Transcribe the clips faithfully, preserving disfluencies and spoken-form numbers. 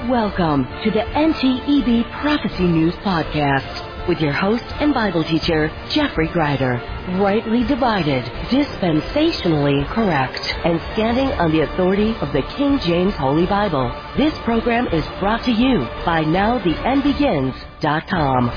Welcome to the N T E B Prophecy News Podcast with your host and Bible teacher, Jeffrey Greider. Rightly divided, dispensationally correct, and standing on the authority of the King James Holy Bible. This program is brought to you by Now The End Begins dot com.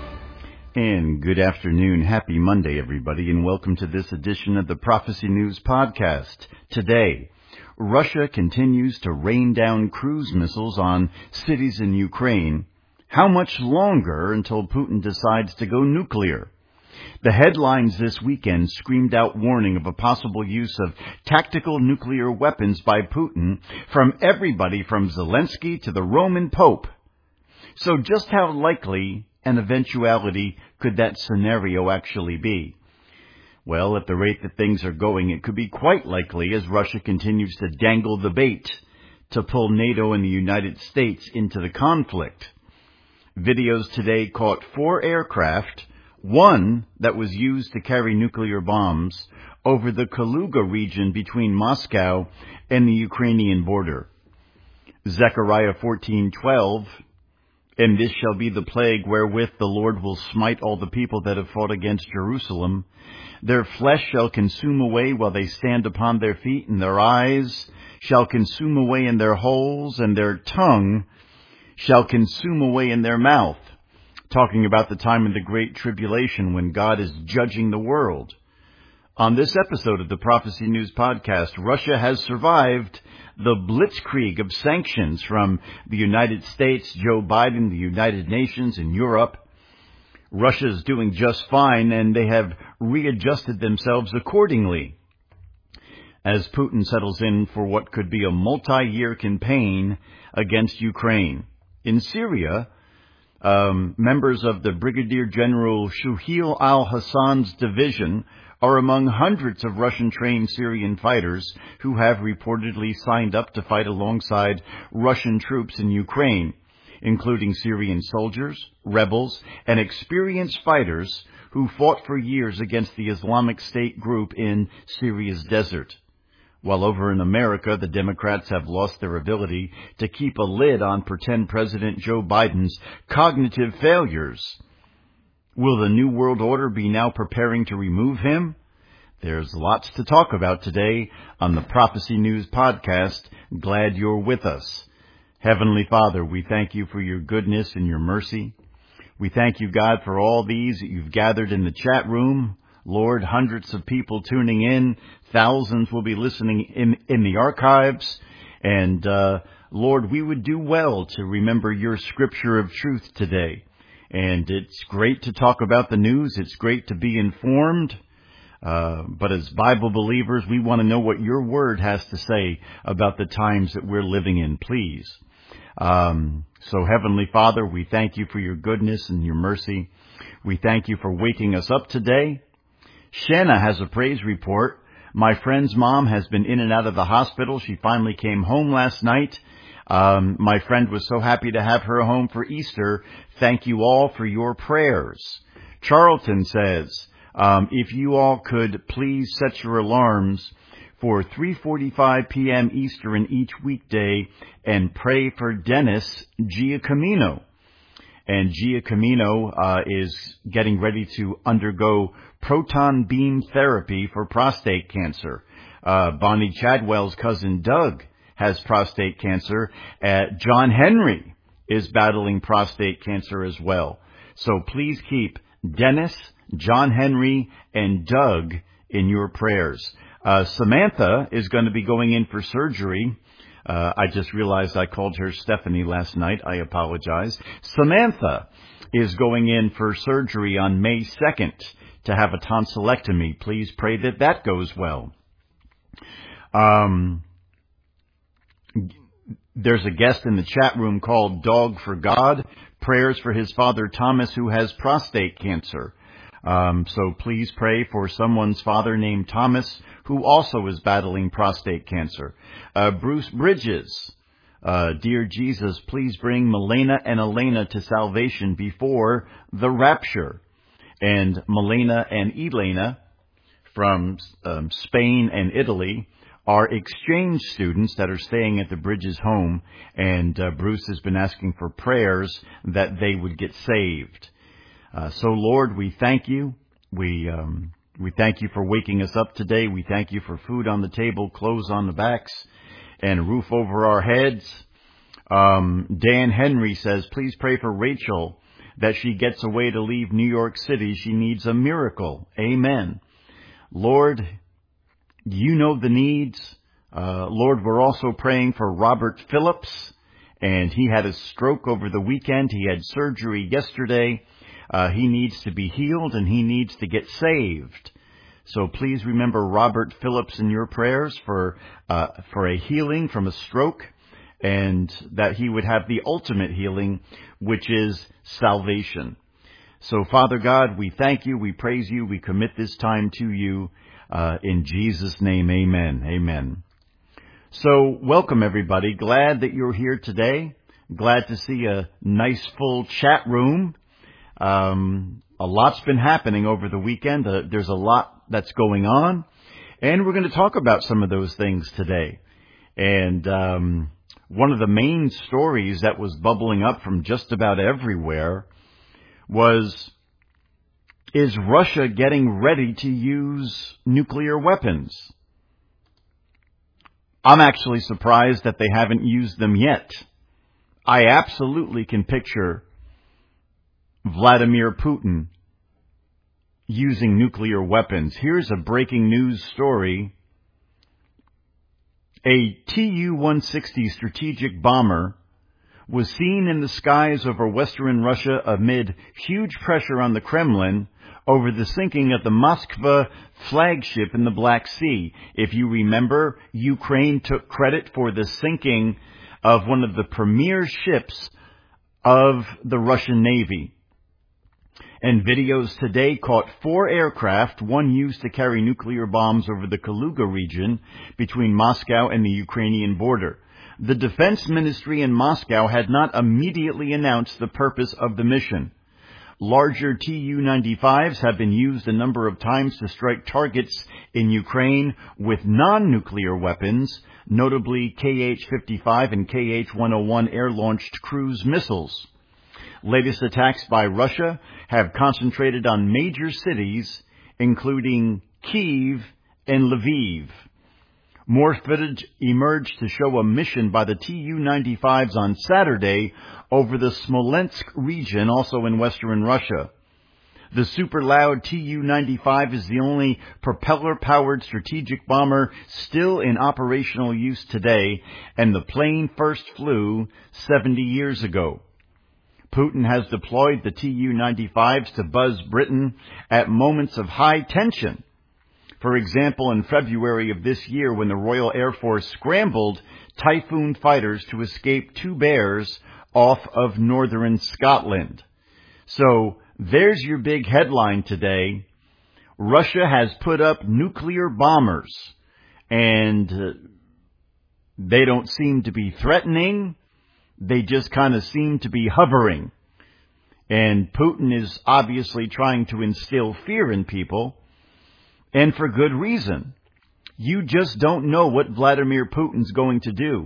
And good afternoon. Happy Monday, everybody, and welcome to this edition of the Prophecy News Podcast. Today, Russia continues to rain down cruise missiles on cities in Ukraine. How much longer until Putin decides to go nuclear? The headlines this weekend screamed out warning of a possible use of tactical nuclear weapons by Putin from everybody from Zelensky to the Roman Pope. So just how likely an eventuality could that scenario actually be? Well, at the rate that things are going, it could be quite likely as Russia continues to dangle the bait to pull NATO and the United States into the conflict. Videos today caught four aircraft, one that was used to carry nuclear bombs, over the Kaluga region between Moscow and the Ukrainian border. Zechariah fourteen twelve, and this shall be the plague wherewith the Lord will smite all the people that have fought against Jerusalem. Their flesh shall consume away while they stand upon their feet, and their eyes shall consume away in their holes, and their tongue shall consume away in their mouth. Talking about the time of the Great Tribulation when God is judging the world. On this episode of the Prophecy News Podcast, Russia has survived the blitzkrieg of sanctions from the United States, Joe Biden, the United Nations, and Europe. Russia is doing just fine, and they have readjusted themselves accordingly as Putin settles in for what could be a multi-year campaign against Ukraine. In Syria, um, members of the Brigadier General Shuhail al-Hassan's division are among hundreds of Russian-trained Syrian fighters who have reportedly signed up to fight alongside Russian troops in Ukraine, including Syrian soldiers, rebels, and experienced fighters who fought for years against the Islamic State group in Syria's desert. While over in America, the Democrats have lost their ability to keep a lid on pretend President Joe Biden's cognitive failures. Will the New World Order be now preparing to remove him? There's lots to talk about today on the Prophecy News Podcast. Glad you're with us. Heavenly Father, we thank you for your goodness and your mercy. We thank you, God, for all these that you've gathered in the chat room. Lord, hundreds of people tuning in. Thousands will be listening in, in the archives. And, uh, Lord, we would do well to remember your scripture of truth today. And it's great to talk about the news. It's great to be informed. Uh, but as Bible believers, we want to know what your word has to say about the times that we're living in, please. Um, so Heavenly Father, we thank you for your goodness and your mercy. We thank you for waking us up today. Shanna has a praise report. My friend's mom has been in and out of the hospital. She finally came home last night. Um, my friend was so happy to have her home for Easter. Thank you all for your prayers. Charlton says, um, if you all could please set your alarms for three forty-five p.m. Eastern each weekday and pray for Dennis Giacomino. And Giacomino uh, is getting ready to undergo proton beam therapy for prostate cancer. Uh, Bonnie Chadwell's cousin Doug has prostate cancer. Uh, John Henry is battling prostate cancer as well. So please keep Dennis, John Henry, and Doug in your prayers. Uh, Samantha is going to be going in for surgery. Uh, I just realized I called her Stephanie last night. I apologize. Samantha is going in for surgery on May second to have a tonsillectomy. Please pray that that goes well. Um, there's a guest in the chat room called Dog for God. Prayers for his father Thomas, who has prostate cancer. Um, so please pray for someone's father named Thomas, who also is battling prostate cancer. Uh, Bruce Bridges, uh, dear Jesus, please bring Milena and Elena to salvation before the rapture. And Milena and Elena from um, Spain and Italy are exchange students that are staying at the Bridges home, and uh, Bruce has been asking for prayers that they would get saved. Uh, so, Lord, we thank you. We um, we thank you for waking us up today. We thank you for food on the table, clothes on the backs, and a roof over our heads. Um, Dan Henry says, please pray for Rachel that she gets away to leave New York City. She needs a miracle. Amen. Lord, you know the needs. Uh, Lord, we're also praying for Robert Phillips, and he had a stroke over the weekend. He had surgery yesterday. Uh, he needs to be healed, and he needs to get saved. So please remember Robert Phillips in your prayers for uh, for a healing from a stroke, and that he would have the ultimate healing, which is salvation. So, Father God, we thank you, we praise you, we commit this time to you. Uh, in Jesus' name, amen. Amen. So, welcome everybody. Glad that you're here today. Glad to see a nice full chat room. Um, a lot's been happening over the weekend. Uh, there's a lot that's going on. And we're going to talk about some of those things today. And um, one of the main stories that was bubbling up from just about everywhere was, is Russia getting ready to use nuclear weapons? I'm actually surprised that they haven't used them yet. I absolutely can picture Vladimir Putin using nuclear weapons. Here's a breaking news story. A T U one sixty strategic bomber was seen in the skies over western Russia amid huge pressure on the Kremlin over the sinking of the Moskva flagship in the Black Sea. If you remember, Ukraine took credit for the sinking of one of the premier ships of the Russian Navy. And videos today caught four aircraft, one used to carry nuclear bombs over the Kaluga region between Moscow and the Ukrainian border. The Defense Ministry in Moscow had not immediately announced the purpose of the mission. Larger T U ninety-fives have been used a number of times to strike targets in Ukraine with non-nuclear weapons, notably K H fifty-five and K H one oh one air-launched cruise missiles. Latest attacks by Russia have concentrated on major cities, including Kyiv and Lviv. More footage emerged to show a mission by the T U ninety-fives on Saturday over the Smolensk region, also in western Russia. The super-loud T U ninety-five is the only propeller-powered strategic bomber still in operational use today, and the plane first flew seventy years ago. Putin has deployed the T U ninety-fives to buzz Britain at moments of high tension. For example, in February of this year, when the Royal Air Force scrambled Typhoon fighters to escape two bears off of northern Scotland. So there's your big headline today. Russia has put up nuclear bombers, and uh, they don't seem to be threatening. They just kind of seem to be hovering. And Putin is obviously trying to instill fear in people, and for good reason. You just don't know what Vladimir Putin's going to do.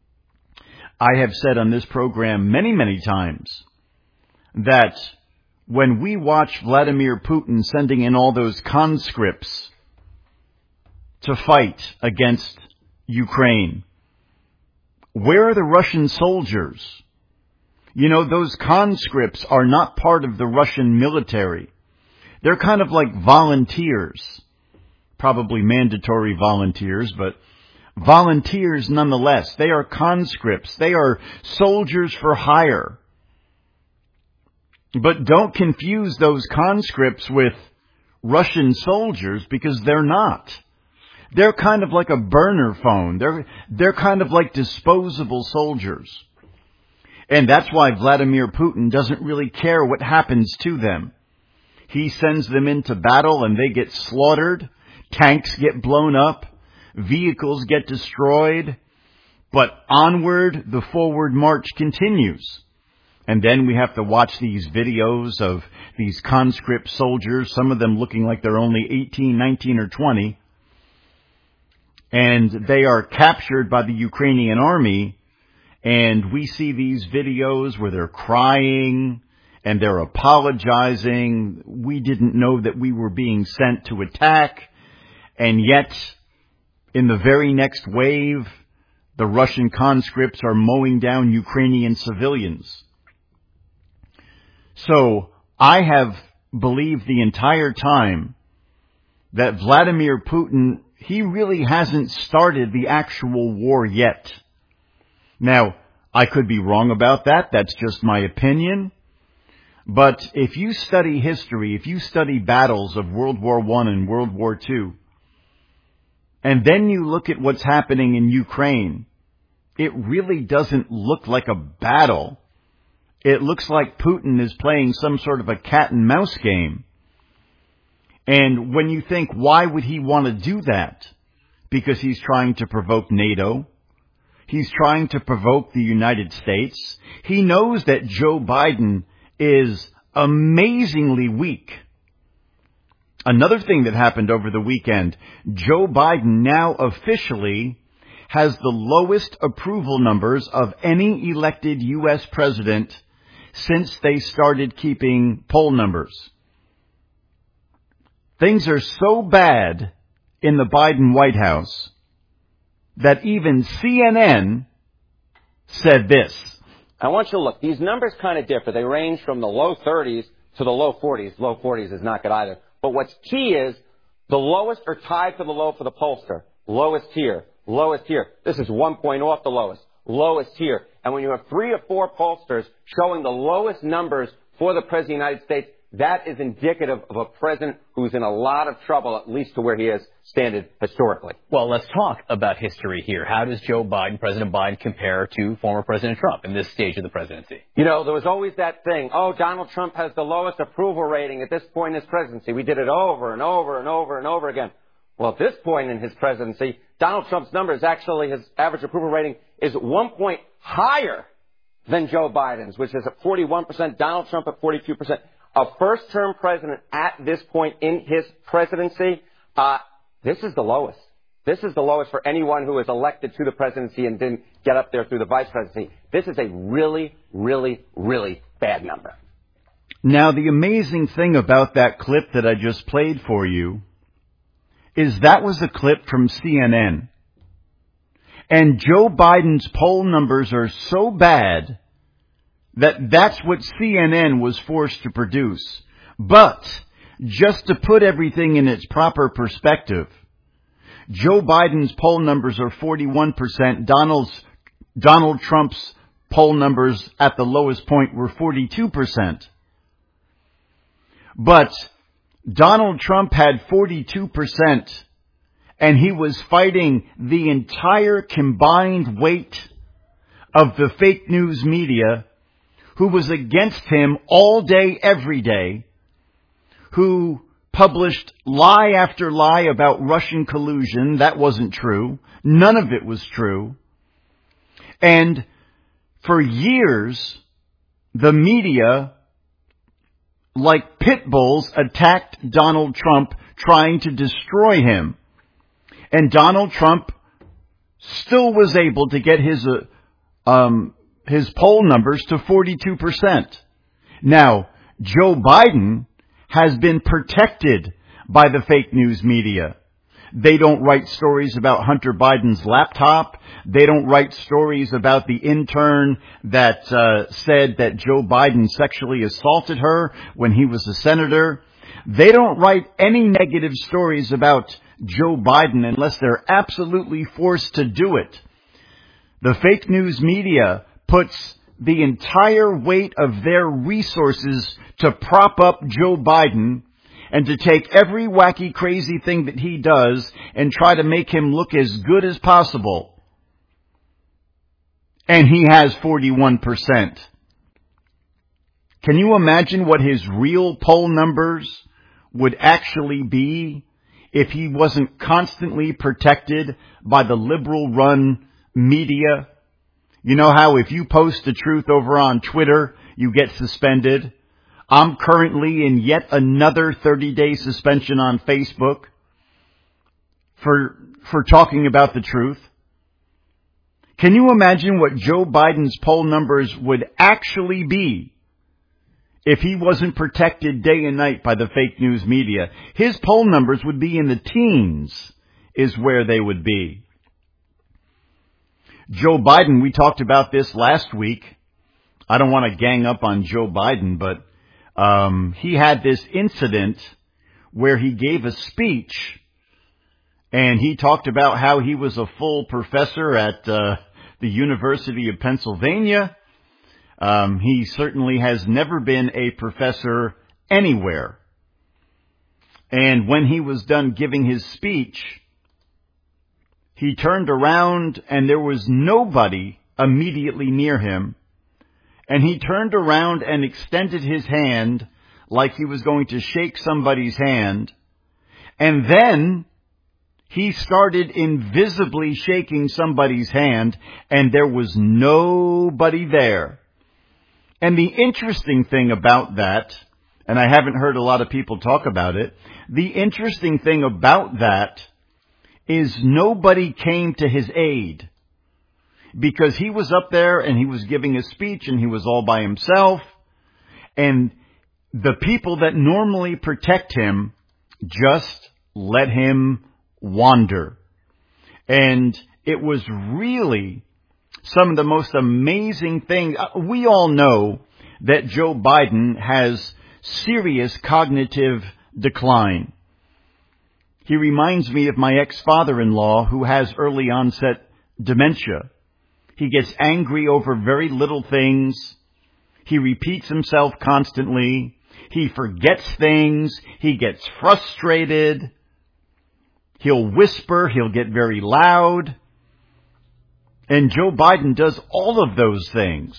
I have said on this program many, many times that when we watch Vladimir Putin sending in all those conscripts to fight against Ukraine, where are the Russian soldiers? You know, those conscripts are not part of the Russian military. They're kind of like volunteers. Probably mandatory volunteers, but volunteers nonetheless. They are conscripts. They are soldiers for hire. But don't confuse those conscripts with Russian soldiers, because they're not. They're kind of like a burner phone. They're, they're kind of like disposable soldiers. And that's why Vladimir Putin doesn't really care what happens to them. He sends them into battle and they get slaughtered. Tanks get blown up. Vehicles get destroyed. But onward, the forward march continues. And then we have to watch these videos of these conscript soldiers, some of them looking like they're only eighteen, nineteen, or twenty. and they are captured by the Ukrainian army, and we see these videos where they're crying and they're apologizing. We didn't know that we were being sent to attack, and yet in the very next wave, the Russian conscripts are mowing down Ukrainian civilians. So I have believed the entire time that Vladimir Putin, he really hasn't started the actual war yet. Now, I could be wrong about that. That's just my opinion. But if you study history, if you study battles of World War One and World War Two, and then you look at what's happening in Ukraine, it really doesn't look like a battle. It looks like Putin is playing some sort of a cat and mouse game. And when you think, why would he want to do that? Because he's trying to provoke NATO. He's trying to provoke the United States. He knows that Joe Biden is amazingly weak. Another thing that happened over the weekend, Joe Biden now officially has the lowest approval numbers of any elected U S president since they started keeping poll numbers. Things are so bad in the Biden White House that even C N N said this. I want you to look. These numbers kind of differ. They range from the low thirties to the low forties. Low forties is not good either. But what's key is the lowest are tied for the low for the pollster. Lowest here. Lowest here. This is one point off the lowest. Lowest here. And when you have three or four pollsters showing the lowest numbers for the President of the United States, that is indicative of a president who's in a lot of trouble, at least to where he has standed historically. Well, let's talk about history here. How does Joe Biden, President Biden, compare to former President Trump in this stage of the presidency? You know, there was always that thing, oh, Donald Trump has the lowest approval rating at this point in his presidency. We did it over and over and over and over again. Well, at this point in his presidency, Donald Trump's numbers, actually his average approval rating is one point higher than Joe Biden's, which is at forty-one percent, Donald Trump at forty-two percent. A first-term president at this point in his presidency, uh, this is the lowest. This is the lowest for anyone who was elected to the presidency and didn't get up there through the vice presidency. This is a really, really, really bad number. Now, the amazing thing about that clip that I just played for you is that was a clip from C N N. And Joe Biden's poll numbers are so bad that that's what C N N was forced to produce. But just to put everything in its proper perspective, Joe Biden's poll numbers are forty-one percent. Donald's, Donald Trump's poll numbers at the lowest point were forty-two percent. But Donald Trump had forty-two percent, and he was fighting the entire combined weight of the fake news media, who was against him all day, every day, who published lie after lie about Russian collusion. That wasn't true. None of it was true. And for years, the media, like pit bulls, attacked Donald Trump, trying to destroy him. And Donald Trump still was able to get his uh, um his poll numbers to forty-two percent. Now, Joe Biden has been protected by the fake news media. They don't write stories about Hunter Biden's laptop. They don't write stories about the intern that uh, said that Joe Biden sexually assaulted her when he was a senator. They don't write any negative stories about Joe Biden unless they're absolutely forced to do it. The fake news media puts the entire weight of their resources to prop up Joe Biden and to take every wacky, crazy thing that he does and try to make him look as good as possible. And he has forty-one percent. Can you imagine what his real poll numbers would actually be if he wasn't constantly protected by the liberal-run media? You know how if you post the truth over on Twitter, you get suspended? I'm currently in yet another thirty-day suspension on Facebook for for talking about the truth? Can you imagine what Joe Biden's poll numbers would actually be if he wasn't protected day and night by the fake news media? His poll numbers would be in the teens is where they would be. Joe Biden, we talked about this last week. I don't want to gang up on Joe Biden, but um, he had this incident where he gave a speech, and he talked about how he was a full professor at uh, the University of Pennsylvania. Um, he certainly has never been a professor anywhere. And when he was done giving his speech, he turned around and there was nobody immediately near him. And he turned around and extended his hand like he was going to shake somebody's hand. And then he started invisibly shaking somebody's hand, and there was nobody there. And the interesting thing about that, and I haven't heard a lot of people talk about it, the interesting thing about that is nobody came to his aid. Because he was up there and he was giving a speech and he was all by himself. And the people that normally protect him just let him wander. And it was really some of the most amazing things. We all know that Joe Biden has serious cognitive decline. He reminds me of my ex-father-in-law who has early onset dementia. He gets angry over very little things. He repeats himself constantly. He forgets things. He gets frustrated. He'll whisper. He'll get very loud. And Joe Biden does all of those things.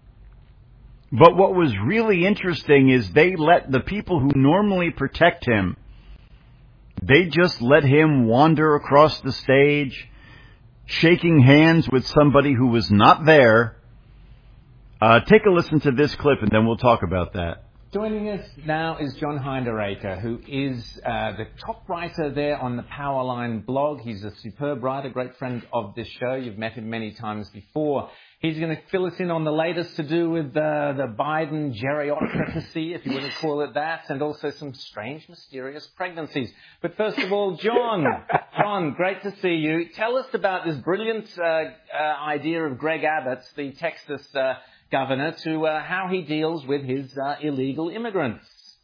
But what was really interesting is they let the people who normally protect him, they just let him wander across the stage, shaking hands with somebody who was not there. Uh, take a listen to this clip and then we'll talk about that. Joining us now is John Heinderegger, who is uh, the top writer there on the Powerline blog. He's a superb writer, great friend of this show. You've met him many times before. He's going to fill us in on the latest to do with uh, the Biden geriocracy, if you want to call it that, and also some strange, mysterious pregnancies. But first of all, John, John, great to see you. Tell us about this brilliant uh, uh, idea of Greg Abbott, the Texas uh, governor, to uh, how he deals with his uh, illegal immigrants.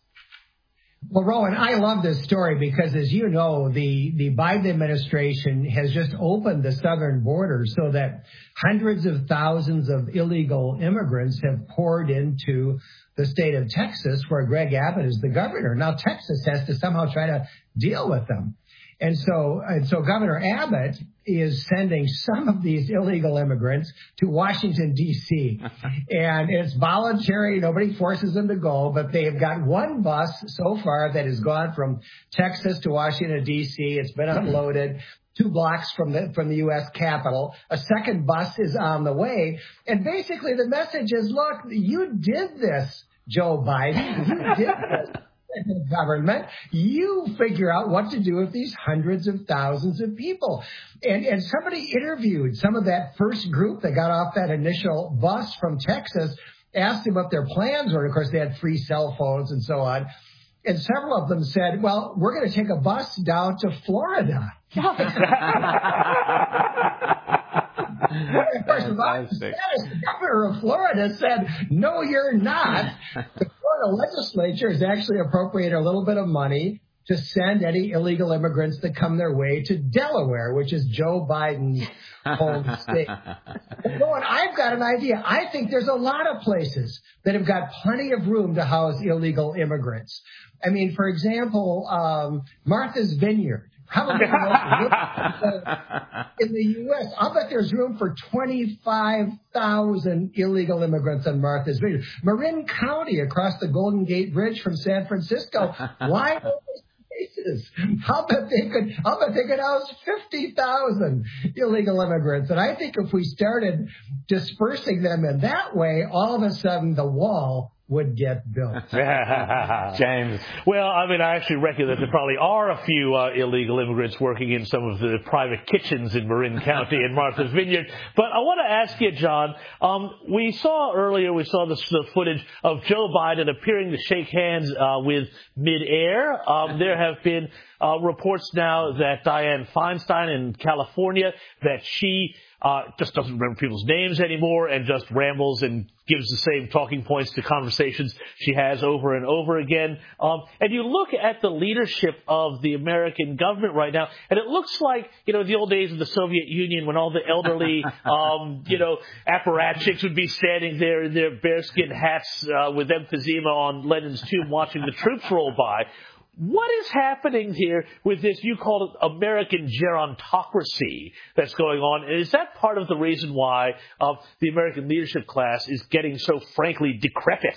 Well, Rowan, I love this story because, as you know, the, the Biden administration has just opened the southern border so that hundreds of thousands of illegal immigrants have poured into the state of Texas, where Greg Abbott is the governor. Now, Texas has to somehow try to deal with them. And so, and so Governor Abbott is sending some of these illegal immigrants to Washington, D C And it's voluntary. Nobody forces them to go, but they have got one bus so far that has gone from Texas to Washington, D C It's been unloaded two blocks from the, from the U S Capitol. A second bus is on the way. And basically the message is, look, you did this, Joe Biden. You did this. Government, you figure out what to do with these hundreds of thousands of people. And, and somebody interviewed some of that first group that got off that initial bus from Texas, asked them what their plans were. Of course, they had free cell phones and so on. And several of them said, well, we're going to take a bus down to Florida. Of course, the governor of Florida said, no, you're not. The Florida legislature has actually appropriated a little bit of money to send any illegal immigrants that come their way to Delaware, which is Joe Biden's home state. Rowan, I've got an idea. I think there's a lot of places that have got plenty of room to house illegal immigrants. I mean, for example, um, Martha's Vineyard. Probably in the U S I'll bet there's room for twenty-five thousand illegal immigrants on Martha's Vineyard. Marin County, across the Golden Gate Bridge from San Francisco, wide open spaces. I'll bet they could. I'll bet they could house fifty thousand illegal immigrants. And I think if we started dispersing them in that way, all of a sudden the wall would get built. James. Well, I mean, I actually reckon that there probably are a few uh, illegal immigrants working in some of the private kitchens in Marin County and Martha's Vineyard. But I want to ask you, John, um, we saw earlier, we saw the, the footage of Joe Biden appearing to shake hands uh, with midair. Um, there have been uh, reports now that Dianne Feinstein in California, that she Uh, just doesn't remember people's names anymore and just rambles and gives the same talking points to conversations she has over and over again. Um, and you look at the leadership of the American government right now, and it looks like, you know, the old days of the Soviet Union when all the elderly, um, you know, apparatchiks would be standing there in their bearskin hats uh, with emphysema on Lenin's tomb watching the troops roll by. What is happening here with this, you call it American gerontocracy that's going on? And is that part of the reason why uh, the American leadership class is getting so, frankly, decrepit?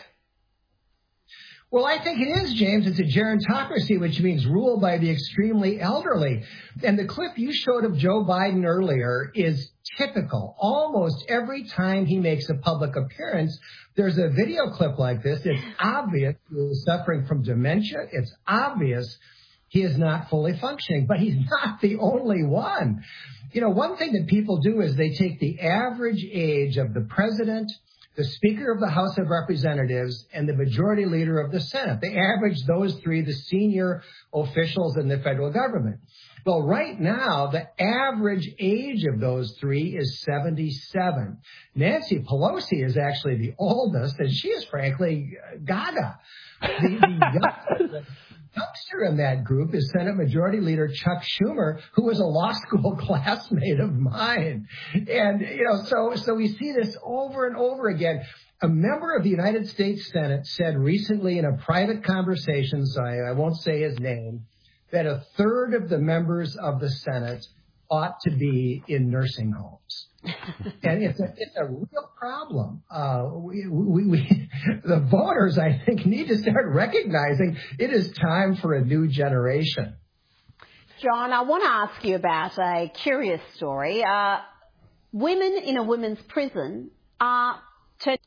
Well, I think it is, James. It's a gerontocracy, which means ruled by the extremely elderly. And the clip you showed of Joe Biden earlier is typical. Almost every time he makes a public appearance, there's a video clip like this. It's obvious he is suffering from dementia. It's obvious he is not fully functioning, but he's not the only one. You know, one thing that people do is they take the average age of the president, the Speaker of the House of Representatives, and the Majority Leader of the Senate. They average those three, the senior officials in the federal government. Well, right now, the average age of those three is seventy-seven. Nancy Pelosi is actually the oldest, and she is, frankly, gaga. The, the youngster, youngster in that group is Senate Majority Leader Chuck Schumer, who was a law school classmate of mine. And, you know, so, so we see this over and over again. A member of the United States Senate said recently in a private conversation, so I, I won't say his name, that a third of the members of the Senate ought to be in nursing homes. And it's a, it's a real problem. Uh, we, we, we, the voters, I think, need to start recognizing it is time for a new generation. John, I want to ask you about a curious story. Uh, women in a women's prison are... T-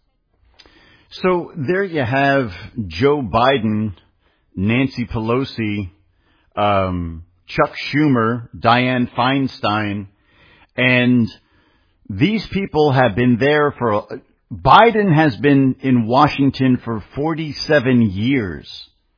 so there you have Joe Biden, Nancy Pelosi, Um, Chuck Schumer, Dianne Feinstein, and these people have been there for, Biden has been in Washington for forty-seven years.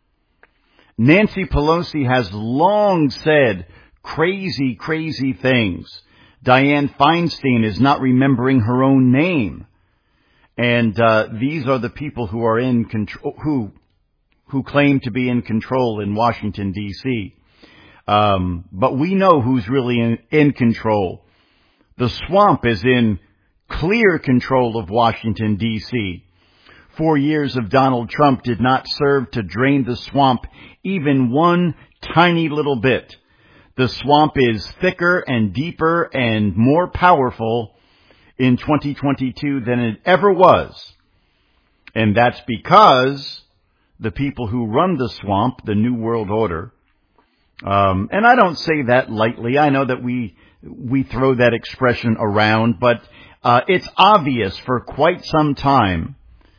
Nancy Pelosi has long said crazy, crazy things. Dianne Feinstein is not remembering her own name. And uh, these are the people who are in control, who who claim to be in control in Washington, D C Um, but we know who's really in, in control. The swamp is in clear control of Washington, D C Four years of Donald Trump did not serve to drain the swamp even one tiny little bit. The swamp is thicker and deeper and more powerful in twenty twenty-two than it ever was. And that's because the people who run the swamp, the New World Order, um, and I don't say that lightly. I know that we we throw that expression around, but uh, it's obvious for quite some time.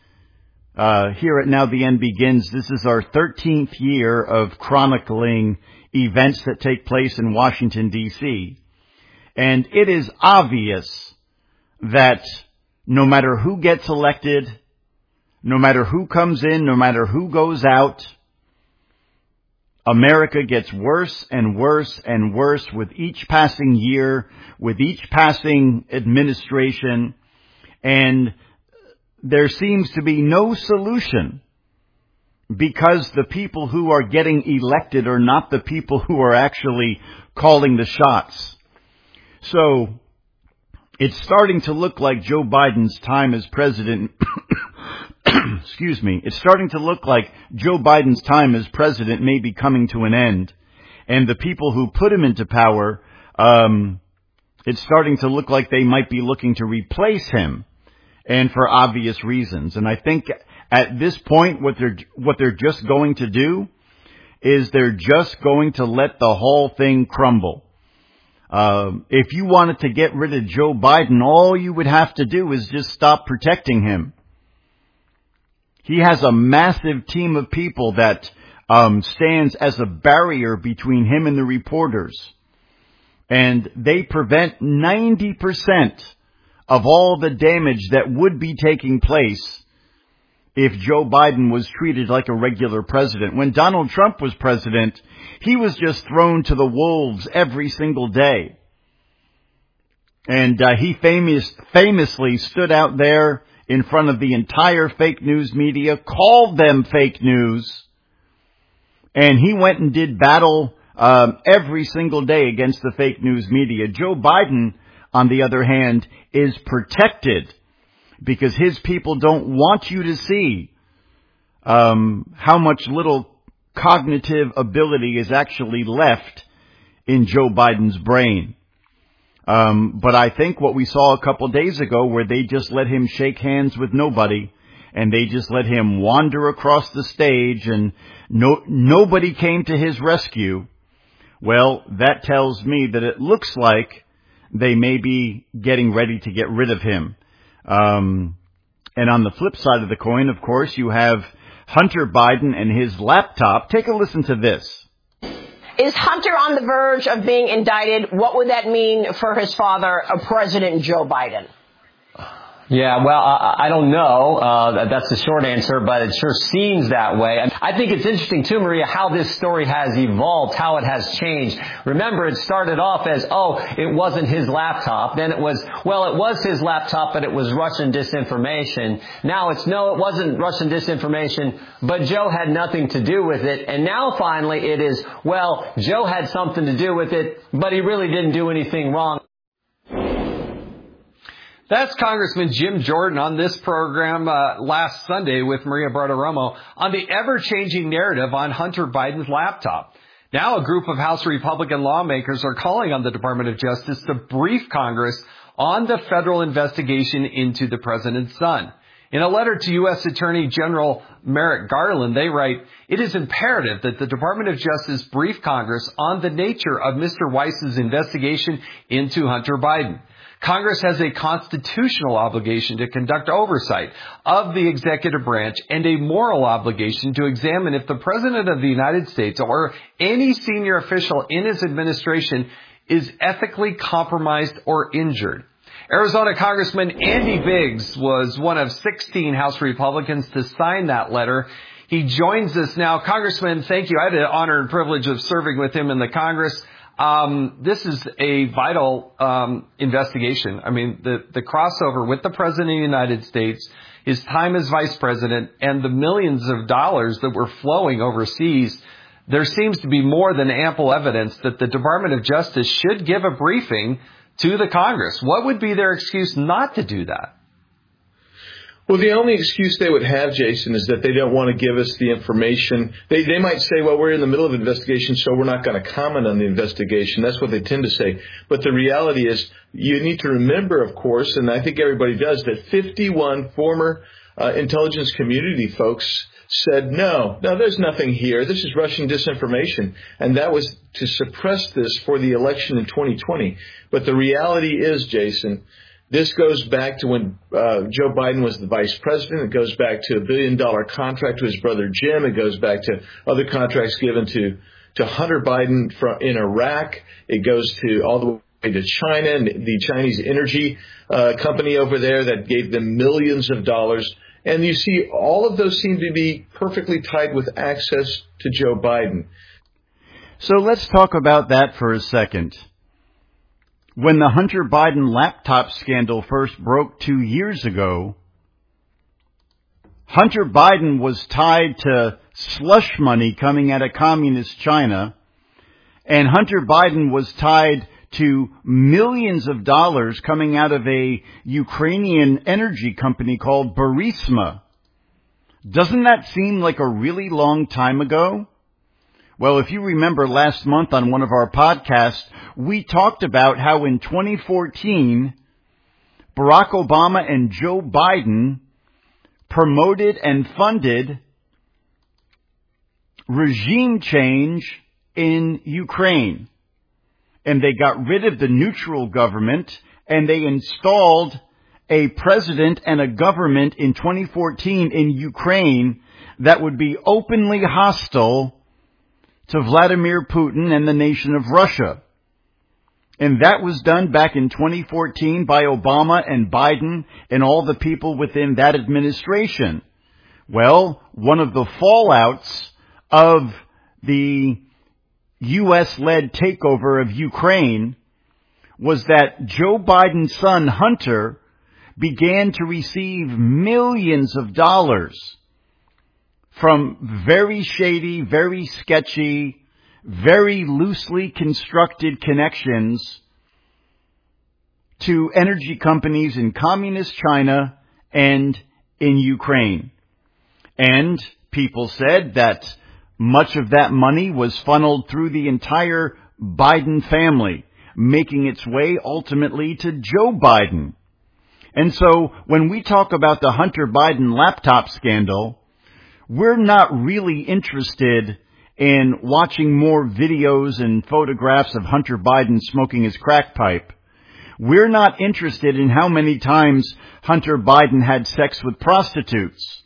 Uh, here at Now the End Begins, this is our thirteenth year of chronicling events that take place in Washington, D C And it is obvious that no matter who gets elected, no matter who comes in, no matter who goes out, America gets worse and worse and worse with each passing year, with each passing administration, and there seems to be no solution because the people who are getting elected are not the people who are actually calling the shots. So it's starting to look like Joe Biden's time as president excuse me, it's starting to look like Joe Biden's time as president may be coming to an end. And the people who put him into power, um, it's starting to look like they might be looking to replace him, and for obvious reasons. And I think at this point, what they're, what they're just going to do is they're just going to let the whole thing crumble. Um, if you wanted to get rid of Joe Biden, all you would have to do is just stop protecting him. He has a massive team of people that um, stands as a barrier between him and the reporters. And they prevent ninety percent of all the damage that would be taking place if Joe Biden was treated like a regular president. When Donald Trump was president, he was just thrown to the wolves every single day. And uh, he famous, famously stood out there in front of the entire fake news media, called them fake news, and he went and did battle um, every single day against the fake news media. Joe Biden, on the other hand, is protected because his people don't want you to see um, how much little cognitive ability is actually left in Joe Biden's brain. Um, but I think what we saw a couple days ago, where they just let him shake hands with nobody, and they just let him wander across the stage, and no, nobody came to his rescue, well, that tells me that it looks like they may be getting ready to get rid of him. Um, and on the flip side of the coin, of course, you have Hunter Biden and his laptop. Take a listen to this. Is Hunter on the verge of being indicted? What would that mean for his father, President Joe Biden? Yeah, well, I, I don't know. Uh, that's the short answer, but it sure seems that way. I think it's interesting, too, Maria, how this story has evolved, how it has changed. Remember, it started off as, oh, it wasn't his laptop. Then it was, well, it was his laptop, but it was Russian disinformation. Now it's, no, it wasn't Russian disinformation, but Joe had nothing to do with it. And now, finally, it is, well, Joe had something to do with it, but he really didn't do anything wrong. That's Congressman Jim Jordan on this program uh, last Sunday with Maria Bartiromo on the ever-changing narrative on Hunter Biden's laptop. Now a group of House Republican lawmakers are calling on the Department of Justice to brief Congress on the federal investigation into the president's son. In a letter to U S Attorney General Merrick Garland, they write, "It is imperative that the Department of Justice brief Congress on the nature of Mister Weiss's investigation into Hunter Biden. Congress has a constitutional obligation to conduct oversight of the executive branch and a moral obligation to examine if the President of the United States or any senior official in his administration is ethically compromised or injured." Arizona Congressman Andy Biggs was one of sixteen House Republicans to sign that letter. He joins us now. Congressman, thank you. I had the honor and privilege of serving with him in the Congress. Um, this is a vital um, investigation. I mean, the, the crossover with the President of the United States, his time as Vice President, and the millions of dollars that were flowing overseas, there seems to be more than ample evidence that the Department of Justice should give a briefing to the Congress. What would be their excuse not to do that? Well, the only excuse they would have, Jason, is that they don't want to give us the information. They they might say, well, we're in the middle of an investigation, so we're not going to comment on the investigation. That's what they tend to say. But the reality is, you need to remember, of course, and I think everybody does, that fifty-one former uh, intelligence community folks said, no, no, there's nothing here. This is Russian disinformation. And that was to suppress this for the election in twenty twenty. But the reality is, Jason, this goes back to when uh, Joe Biden was the vice president. It goes back to a billion-dollar contract to his brother Jim. It goes back to other contracts given to, to Hunter Biden from, in Iraq. It goes to all the way to China and the Chinese energy uh, company over there that gave them millions of dollars. And you see all of those seem to be perfectly tied with access to Joe Biden. So let's talk about that for a second. When the Hunter Biden laptop scandal first broke two years ago, Hunter Biden was tied to slush money coming out of communist China, and Hunter Biden was tied to millions of dollars coming out of a Ukrainian energy company called Burisma. Doesn't that seem like a really long time ago? Well, if you remember last month on one of our podcasts, we talked about how in twenty fourteen, Barack Obama and Joe Biden promoted and funded regime change in Ukraine. And they got rid of the neutral government and they installed a president and a government in twenty fourteen in Ukraine that would be openly hostile to Vladimir Putin and the nation of Russia. And that was done back in twenty fourteen by Obama and Biden and all the people within that administration. Well, one of the fallouts of the U S-led takeover of Ukraine was that Joe Biden's son, Hunter, began to receive millions of dollars from very shady, very sketchy, very loosely constructed connections to energy companies in communist China and in Ukraine. And people said that much of that money was funneled through the entire Biden family, making its way ultimately to Joe Biden. And so when we talk about the Hunter Biden laptop scandal, we're not really interested in watching more videos and photographs of Hunter Biden smoking his crack pipe. We're not interested in how many times Hunter Biden had sex with prostitutes.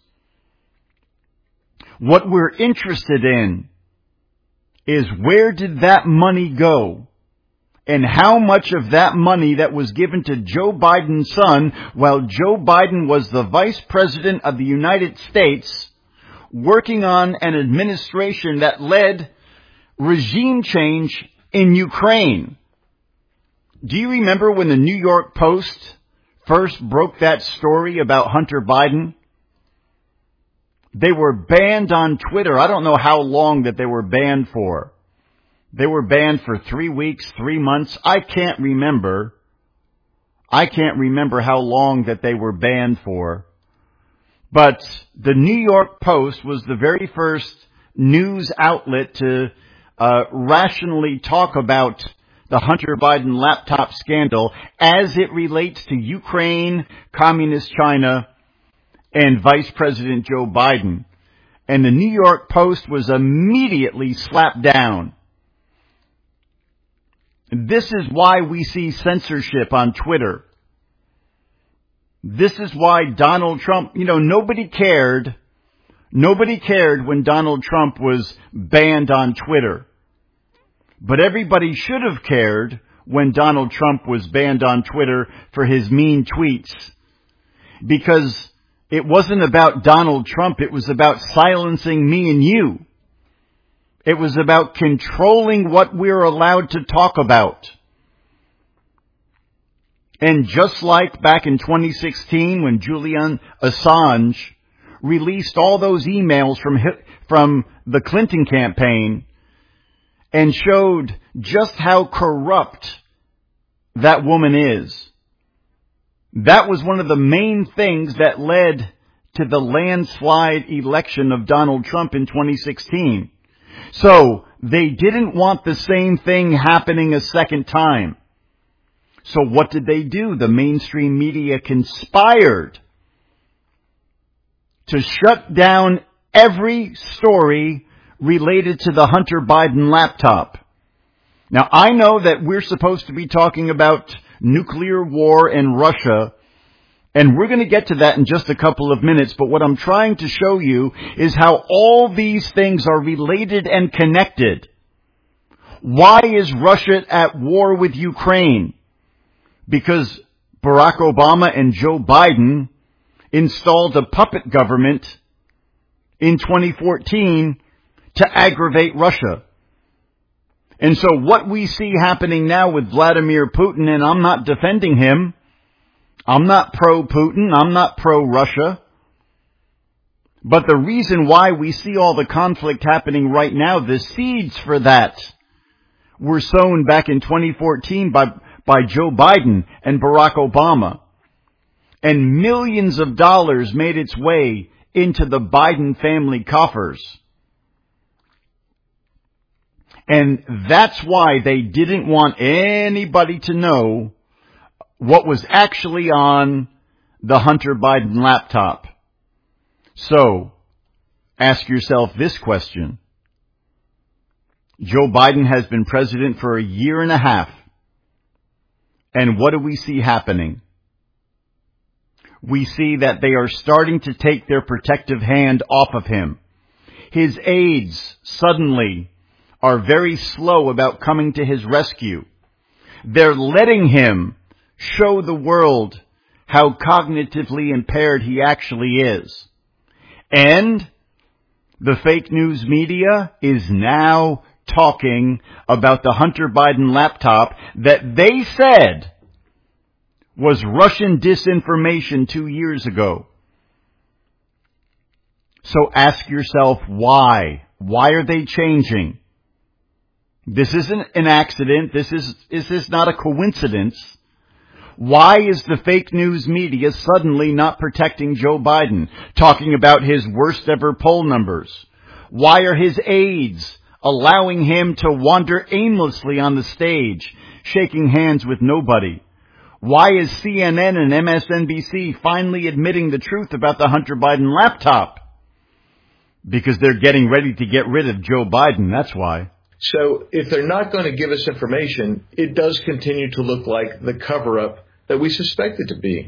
What we're interested in is where did that money go? And how much of that money that was given to Joe Biden's son while Joe Biden was the vice president of the United States, working on an administration that led regime change in Ukraine. Do you remember when the New York Post first broke that story about Hunter Biden? They were banned on Twitter. I don't know how long that they were banned for. They were banned for three weeks, three months. I can't remember. I can't remember how long that they were banned for. But the New York Post was the very first news outlet to uh, rationally talk about the Hunter Biden laptop scandal as it relates to Ukraine, Communist China, and Vice President Joe Biden. And the New York Post was immediately slapped down. This is why we see censorship on Twitter. This is why Donald Trump, you know, nobody cared. Nobody cared when Donald Trump was banned on Twitter. But everybody should have cared when Donald Trump was banned on Twitter for his mean tweets. Because it wasn't about Donald Trump. It was about silencing me and you. It was about controlling what we're allowed to talk about. And just like back in twenty sixteen when Julian Assange released all those emails from from the Clinton campaign and showed just how corrupt that woman is. That was one of the main things that led to the landslide election of Donald Trump in twenty sixteen. So they didn't want the same thing happening a second time. So what did they do? The mainstream media conspired to shut down every story related to the Hunter Biden laptop. Now, I know that we're supposed to be talking about nuclear war and Russia, and we're going to get to that in just a couple of minutes, but what I'm trying to show you is how all these things are related and connected. Why is Russia at war with Ukraine? Because Barack Obama and Joe Biden installed a puppet government in twenty fourteen to aggravate Russia. And so what we see happening now with Vladimir Putin, and I'm not defending him, I'm not pro-Putin, I'm not pro-Russia, but the reason why we see all the conflict happening right now, the seeds for that were sown back in twenty fourteen by, by Joe Biden and Barack Obama. And millions of dollars made its way into the Biden family coffers. And that's why they didn't want anybody to know what was actually on the Hunter Biden laptop. So, ask yourself this question. Joe Biden has been president for a year and a half. And what do we see happening? we see that they are starting to take their protective hand off of him. His aides suddenly are very slow about coming to his rescue. They're letting him show the world how cognitively impaired he actually is. And the fake news media is now talking about the Hunter Biden laptop that they said was Russian disinformation two years ago. So ask yourself why. Why are they changing? This isn't an accident. This is, this is not a coincidence. Why is the fake news media suddenly not protecting Joe Biden, talking about his worst ever poll numbers? Why are his aides allowing him to wander aimlessly on the stage, shaking hands with nobody? Why is C N N and M S N B C finally admitting the truth about the Hunter Biden laptop? Because they're getting ready to get rid of Joe Biden, that's why. So if they're not going to give us information, it does continue to look like the cover-up that we suspect it to be.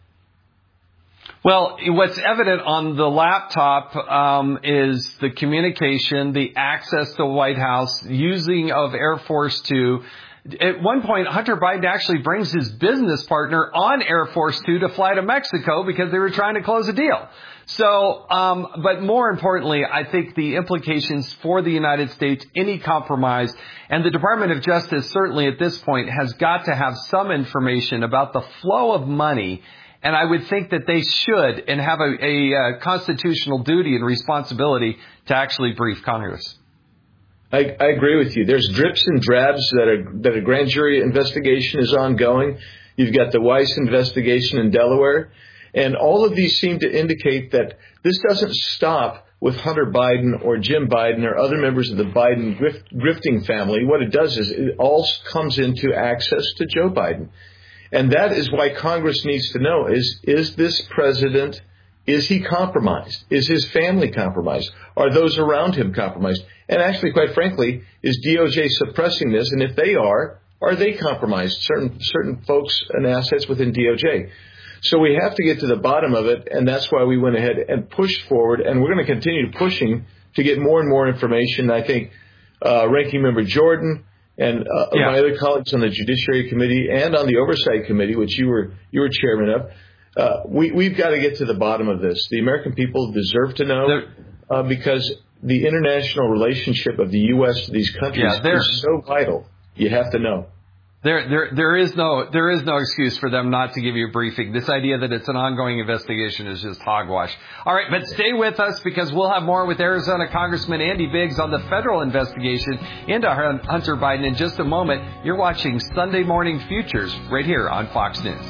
Well, what's evident on the laptop um, is the communication, the access to the White House, using of Air Force Two. At one point, Hunter Biden actually brings his business partner on Air Force Two to fly to Mexico because they were trying to close a deal. So, um, but more importantly, I think the implications for the United States, any compromise, and the Department of Justice certainly at this point has got to have some information about the flow of money. And I would think that they should and have a, a, a constitutional duty and responsibility to actually brief Congress. I, I agree with you. There's drips and drabs that are, that a grand jury investigation is ongoing. You've got the Weiss investigation in Delaware. And all of these seem to indicate that this doesn't stop with Hunter Biden or Jim Biden or other members of the Biden grift, grifting family. What it does is it all comes into access to Joe Biden. And that is why Congress needs to know, is, is this president, is he compromised? Is his family compromised? Are those around him compromised? And actually, quite frankly, is D O J suppressing this? And if they are, are they compromised? Certain, certain folks and assets within D O J. So we have to get to the bottom of it, and that's why we went ahead and pushed forward, and we're going to continue pushing to get more and more information. I think uh, Ranking Member Jordan and uh, yeah. my other colleagues on the Judiciary Committee and on the Oversight Committee, which you were you were chairman of, uh, we, we've got to get to the bottom of this. The American people deserve to know uh, because the international relationship of the U S to these countries yeah, is so vital. You have to know. There, there, there is no, there is no excuse for them not to give you a briefing. This idea that it's an ongoing investigation is just hogwash. All right, but stay with us because we'll have more with Arizona Congressman Andy Biggs on the federal investigation into Hunter Biden in just a moment. You're watching Sunday Morning Futures right here on Fox News.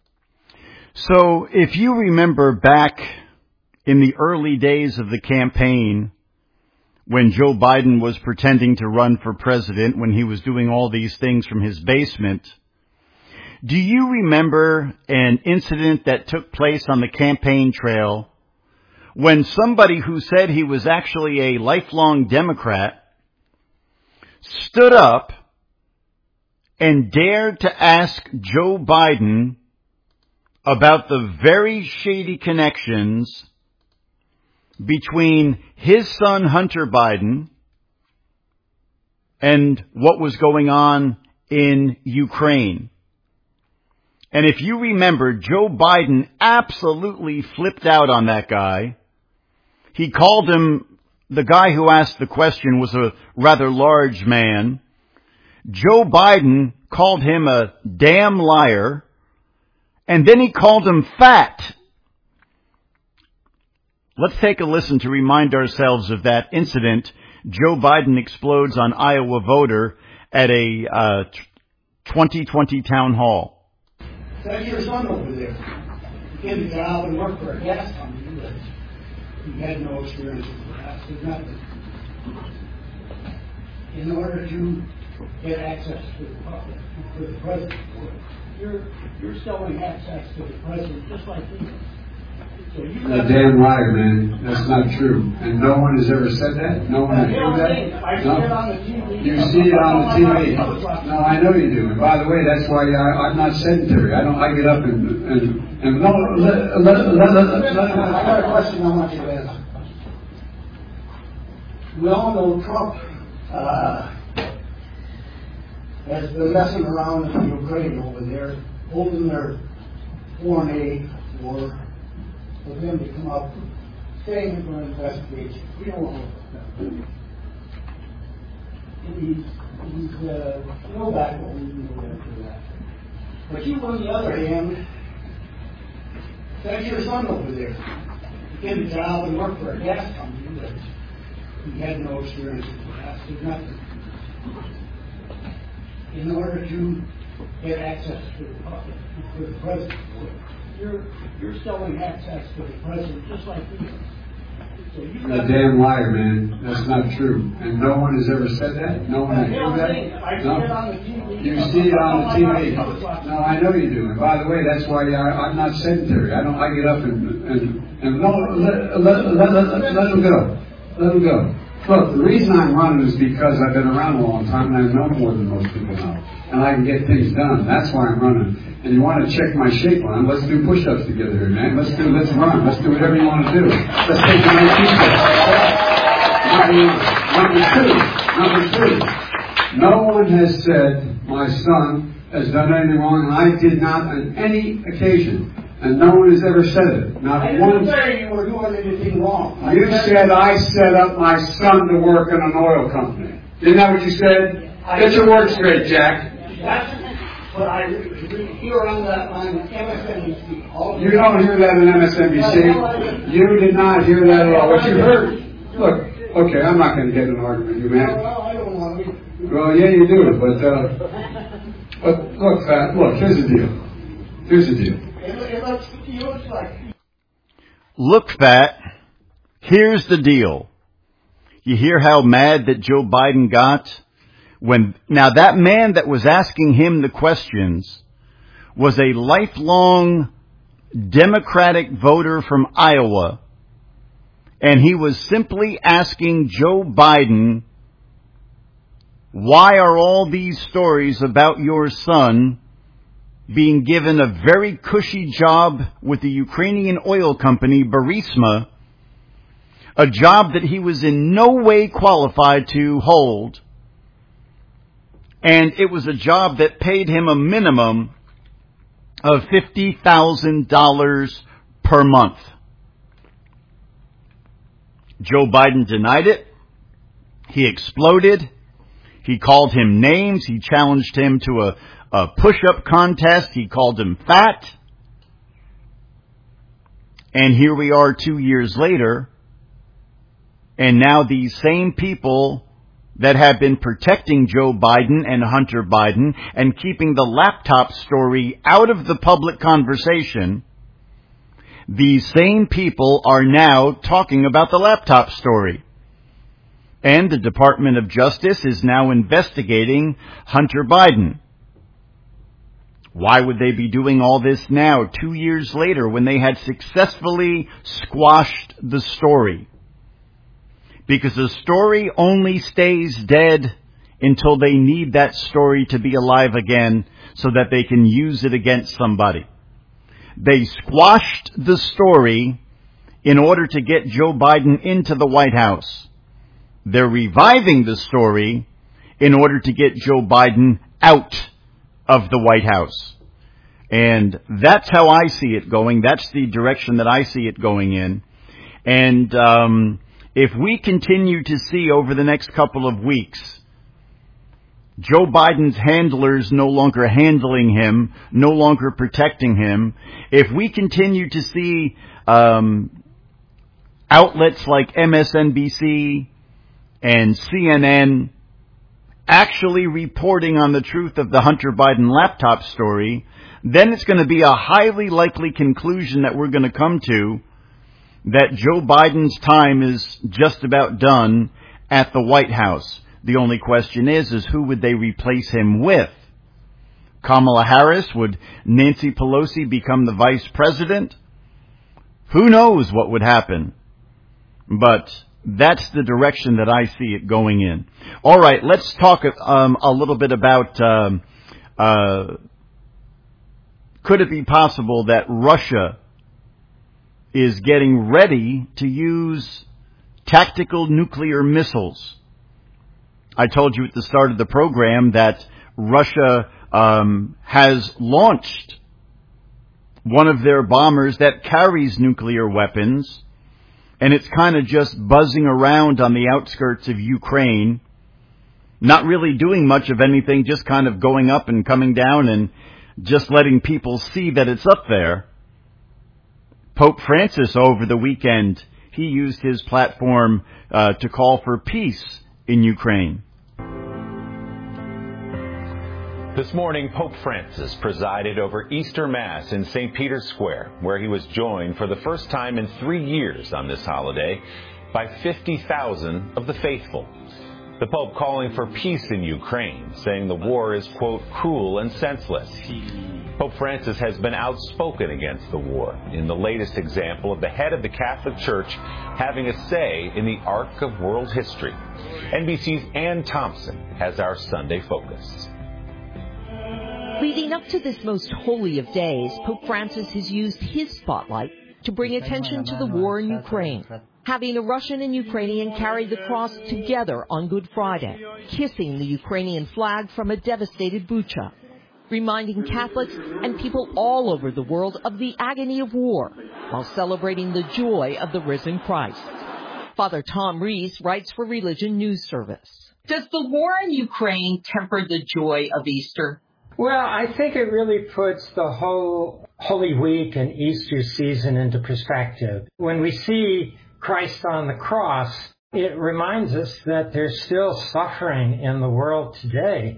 So, if you remember back in the early days of the campaign, when Joe Biden was pretending to run for president, when he was doing all these things from his basement, do you remember an incident that took place on the campaign trail when somebody who said he was actually a lifelong Democrat stood up and dared to ask Joe Biden about the very shady connections between his son Hunter Biden and what was going on in Ukraine? And if you remember, Joe Biden absolutely flipped out on that guy. He called him, the guy who asked the question was a rather large man. Joe Biden called him a damn liar, and then he called him fat. Let's take a listen to remind ourselves of that incident. Joe Biden explodes on Iowa voter at a uh, twenty twenty town hall. That's your son over there. He came to get out and work for a gas company, but he had no experience with gas, with nothing. In order to get access to the public, to the president, you're, you're selling access to the president just like he is. You're a damn liar, man. That's not true. And no one has ever said that. No one has heard that. No. You see it on the T V. No, I know you do. And by the way, that's why I, I'm not sedentary. I don't. I get up and and, and no. Let, let, let, let, let, I got a question I want you to ask. We all know Trump uh, has been messing around in Ukraine over there, holding their foreign aid for. For them to come up saying for an investigation. We don't know that. He's, he's uh, no back what we know after that. But you, on the other hand, that's your son over there. He get a job and work for a gas company that he had no experience with gas, did nothing. In order to get access to the public, to the president. You're, you're selling access to the president just like we are. So you You're a damn liar, man. That's not true. And no one has ever said that. No one has heard that. No. You see it on the T V. No, I know you do. And by the way, that's why I, I'm not sedentary. I don't. I get up and and, and no, let, let, let, let, let them go. Let them go. Look, the reason I'm running is because I've been around a long time and I know more than most people know. And I can get things done. That's why I'm running. And you want to check my shape line, let's do push-ups together here, man. Let's do, let's run. Let's do whatever you want to do. Let's take the nice Number two, number two, no one has said my son has done anything wrong, and I did not on any occasion. And no one has ever said it. Not I one. didn't say you were doing anything wrong. You said I set up my son to work in an oil company. Isn't that what you said? Get your words straight, Jack. That's what I hear on that on M S N B C. You don't hear that on M S N B C. You did not hear that at all. What you heard? Look, okay, I'm not going to get in an argument with you, man. Well, I don't want to. Well, yeah, you do, but uh, but look, Pat. Look, here's the deal. Here's the deal. It looks, it looks like. Look, Fat, here's the deal. You hear how mad that Joe Biden got? When now that man that was asking him the questions was a lifelong Democratic voter from Iowa, and he was simply asking Joe Biden, why are all these stories about your son being given a very cushy job with the Ukrainian oil company Burisma, a job that he was in no way qualified to hold, and it was a job that paid him a minimum of fifty thousand dollars per month. Joe Biden denied it. He exploded. He called him names. He challenged him to a, a push-up contest. He called him fat. And here we are two years later. And now these same people that have been protecting Joe Biden and Hunter Biden and keeping the laptop story out of the public conversation, these same people are now talking about the laptop story. And the Department of Justice is now investigating Hunter Biden. Why would they be doing all this now, two years later, when they had successfully squashed the story? Because the story only stays dead until they need that story to be alive again so that they can use it against somebody. They squashed the story in order to get Joe Biden into the White House. They're reviving the story in order to get Joe Biden out of the White House. And that's how I see it going. That's the direction that I see it going in. And um, if we continue to see over the next couple of weeks Joe Biden's handlers no longer handling him, no longer protecting him, if we continue to see um, outlets like M S N B C and C N N actually reporting on the truth of the Hunter Biden laptop story, then it's going to be a highly likely conclusion that we're going to come to that Joe Biden's time is just about done at the White House. The only question is, is who would they replace him with? Kamala Harris? Would Nancy Pelosi become the vice president Who knows what would happen? But that's the direction that I see it going in. All right, let's talk um, a little bit about um, uh, could it be possible that Russia is getting ready to use tactical nuclear missiles? I told you at the start of the program that Russia um, has launched one of their bombers that carries nuclear weapons, and it's kind of just buzzing around on the outskirts of Ukraine, not really doing much of anything, just kind of going up and coming down and just letting people see that it's up there. Pope Francis over the weekend, he used his platform uh, to call for peace in Ukraine. This morning, Pope Francis presided over Easter Mass in Saint Peter's Square, where he was joined for the first time in three years on this holiday by fifty thousand of the faithful. The Pope calling for peace in Ukraine, saying the war is, quote, cruel and senseless. Pope Francis has been outspoken against the war, in the latest example of the head of the Catholic Church having a say in the arc of world history. N B C's Ann Thompson has our Sunday focus. Leading up to this most holy of days, Pope Francis has used his spotlight to bring attention to the war in Ukraine, having a Russian and Ukrainian carry the cross together on Good Friday, kissing the Ukrainian flag from a devastated Bucha, reminding Catholics and people all over the world of the agony of war, while celebrating the joy of the risen Christ. Father Tom Rees writes for Religion News Service. Does the war in Ukraine temper the joy of Easter? Well, I think it really puts the whole Holy Week and Easter season into perspective. When we see Christ on the cross, it reminds us that there's still suffering in the world today.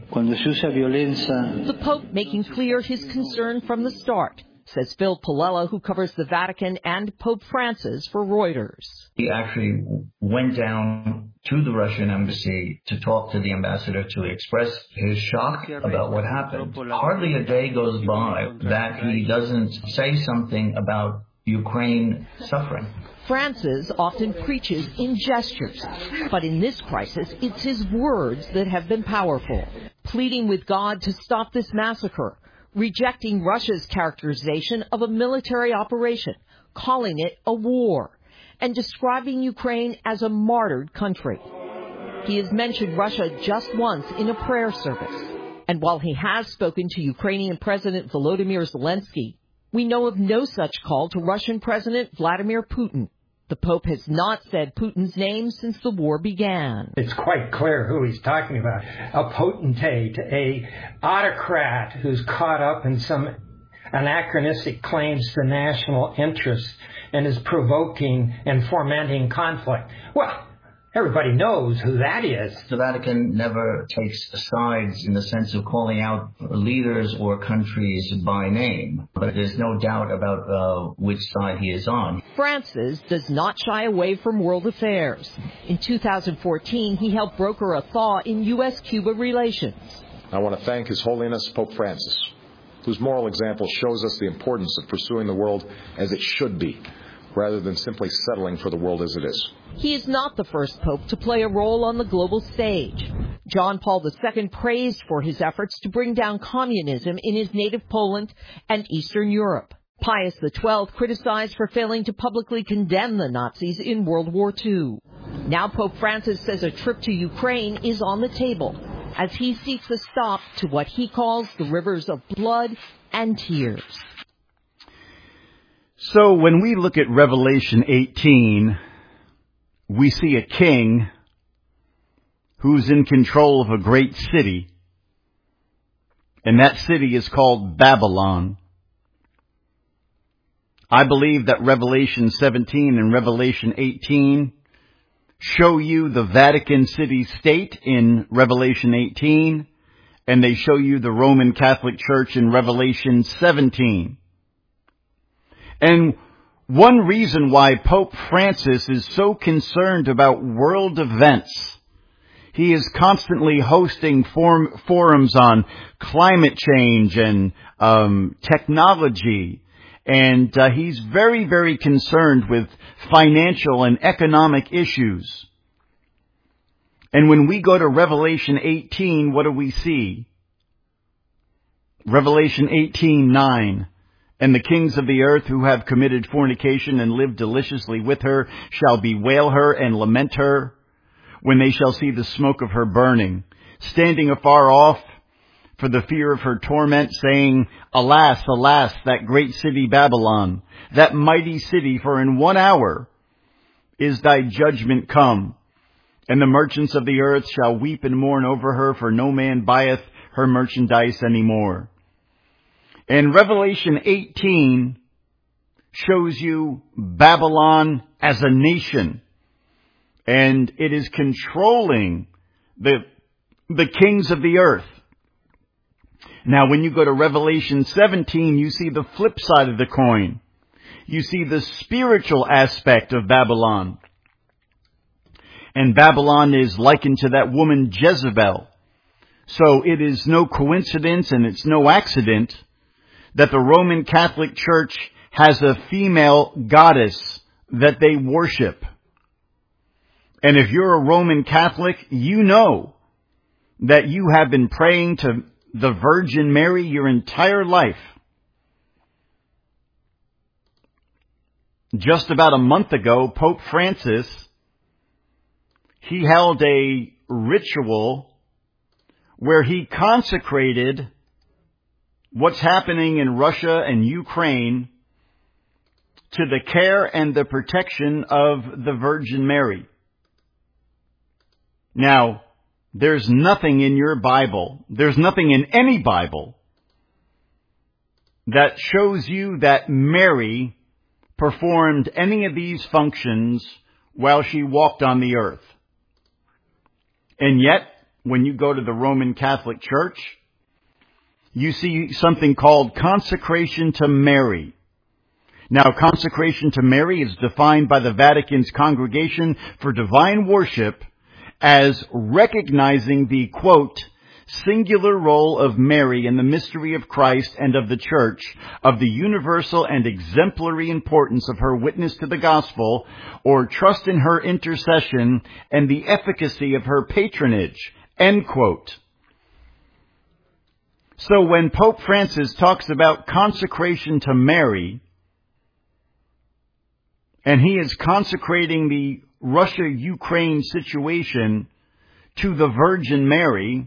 The Pope making clear his concern from the start, says Phil Palella, who covers the Vatican and Pope Francis for Reuters. He actually went down to the Russian embassy to talk to the ambassador to express his shock about what happened. Hardly a day goes by that he doesn't say something about Ukraine suffering. Francis often preaches in gestures, but in this crisis, it's his words that have been powerful, pleading with God to stop this massacre, rejecting Russia's characterization of a military operation, calling it a war, and describing Ukraine as a martyred country. He has mentioned Russia just once in a prayer service, and while he has spoken to Ukrainian President Volodymyr Zelensky, we know of no such call to Russian President Vladimir Putin. The Pope has not said Putin's name since the war began. It's quite clear who he's talking about. A potentate, a autocrat who's caught up in some anachronistic claims to national interest and is provoking and fomenting conflict. Well, everybody knows who that is. The Vatican never takes sides in the sense of calling out leaders or countries by name, but there's no doubt about uh, which side he is on. Francis does not shy away from world affairs. In two thousand fourteen, he helped broker a thaw in U S Cuba relations. I want to thank His Holiness Pope Francis, whose moral example shows us the importance of pursuing the world as it should be, rather than simply settling for the world as it is. He is not the first pope to play a role on the global stage. John Paul the Second praised for his efforts to bring down communism in his native Poland and Eastern Europe. Pius the Twelfth criticized for failing to publicly condemn the Nazis in World War Two. Now Pope Francis says a trip to Ukraine is on the table, as he seeks a stop to what he calls the rivers of blood and tears. So when we look at Revelation eighteen, we see a king who's in control of a great city, and that city is called Babylon. I believe that Revelation seventeen and Revelation eighteen show you the Vatican City State in Revelation eighteen, and they show you the Roman Catholic Church in Revelation seventeen. And one reason why Pope Francis is so concerned about world events, he is constantly hosting form, forums on climate change and um, technology And uh, he's very, very concerned with financial and economic issues. And when we go to Revelation eighteen, what do we see? Revelation eighteen nine. And the kings of the earth who have committed fornication and lived deliciously with her shall bewail her and lament her when they shall see the smoke of her burning, standing afar off for the fear of her torment, saying, Alas, alas, that great city Babylon, that mighty city, for in one hour is thy judgment come. And the merchants of the earth shall weep and mourn over her, for no man buyeth her merchandise any more. And Revelation eighteen shows you Babylon as a nation. And it is controlling the, the kings of the earth. Now, when you go to Revelation seventeen, you see the flip side of the coin. You see the spiritual aspect of Babylon. And Babylon is likened to that woman Jezebel. So it is no coincidence and it's no accident that the Roman Catholic Church has a female goddess that they worship. And if you're a Roman Catholic, you know that you have been praying to the Virgin Mary your entire life. Just about a month ago, Pope Francis, he held a ritual where he consecrated what's happening in Russia and Ukraine to the care and the protection of the Virgin Mary. Now, there's nothing in your Bible, there's nothing in any Bible that shows you that Mary performed any of these functions while she walked on the earth. And yet, when you go to the Roman Catholic Church, you see something called consecration to Mary. Now, consecration to Mary is defined by the Vatican's Congregation for Divine Worship as recognizing the, quote, singular role of Mary in the mystery of Christ and of the Church, of the universal and exemplary importance of her witness to the gospel, or trust in her intercession and the efficacy of her patronage, end quote. So when Pope Francis talks about consecration to Mary, and he is consecrating the Russia-Ukraine situation to the Virgin Mary,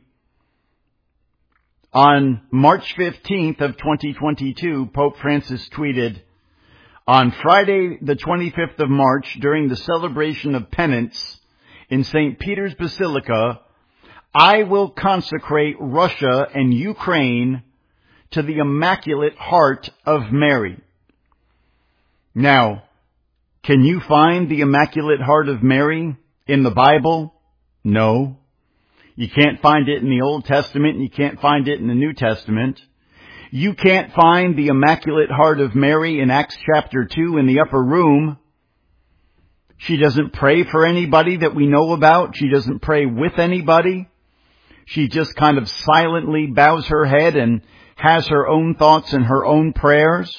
on March fifteenth of twenty twenty-two, Pope Francis tweeted, on Friday the twenty-fifth of March, during the celebration of penance in Saint Peter's Basilica, I will consecrate Russia and Ukraine to the Immaculate Heart of Mary. Now, can you find the Immaculate Heart of Mary in the Bible? No. You can't find it in the Old Testament, and you can't find it in the New Testament. You can't find the Immaculate Heart of Mary in Acts chapter two in the upper room. She doesn't pray for anybody that we know about. She doesn't pray with anybody. She just kind of silently bows her head and has her own thoughts and her own prayers.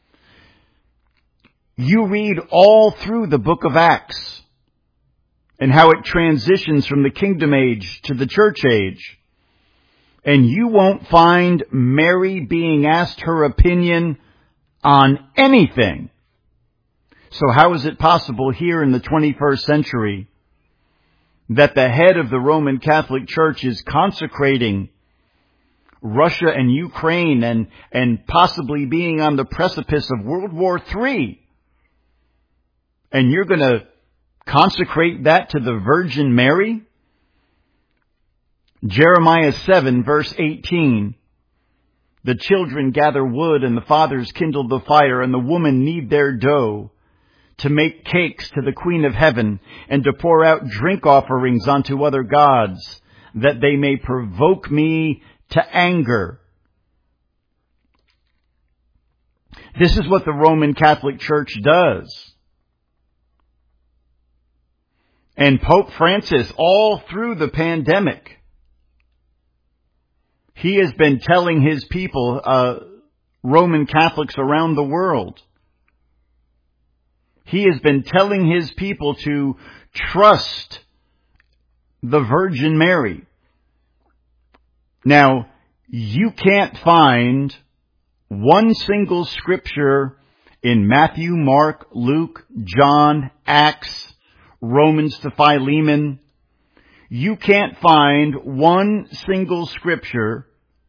You read all through the book of Acts and how it transitions from the kingdom age to the church age. And you won't find Mary being asked her opinion on anything. So how is it possible here in the twenty-first century that the head of the Roman Catholic Church is consecrating Russia and Ukraine and, and possibly being on the precipice of World War Three? And you're going to consecrate that to the Virgin Mary? Jeremiah seven, verse eighteen. The children gather wood, and the fathers kindle the fire, and the women knead their dough to make cakes to the Queen of Heaven, and to pour out drink offerings unto other gods, that they may provoke me to anger. This is what the Roman Catholic Church does. And Pope Francis, all through the pandemic, he has been telling his people, uh, Roman Catholics around the world. He has been telling his people to trust the Virgin Mary. Now, you can't find one single scripture in Matthew, Mark, Luke, John, Acts, Romans to Philemon. You can't find one single scripture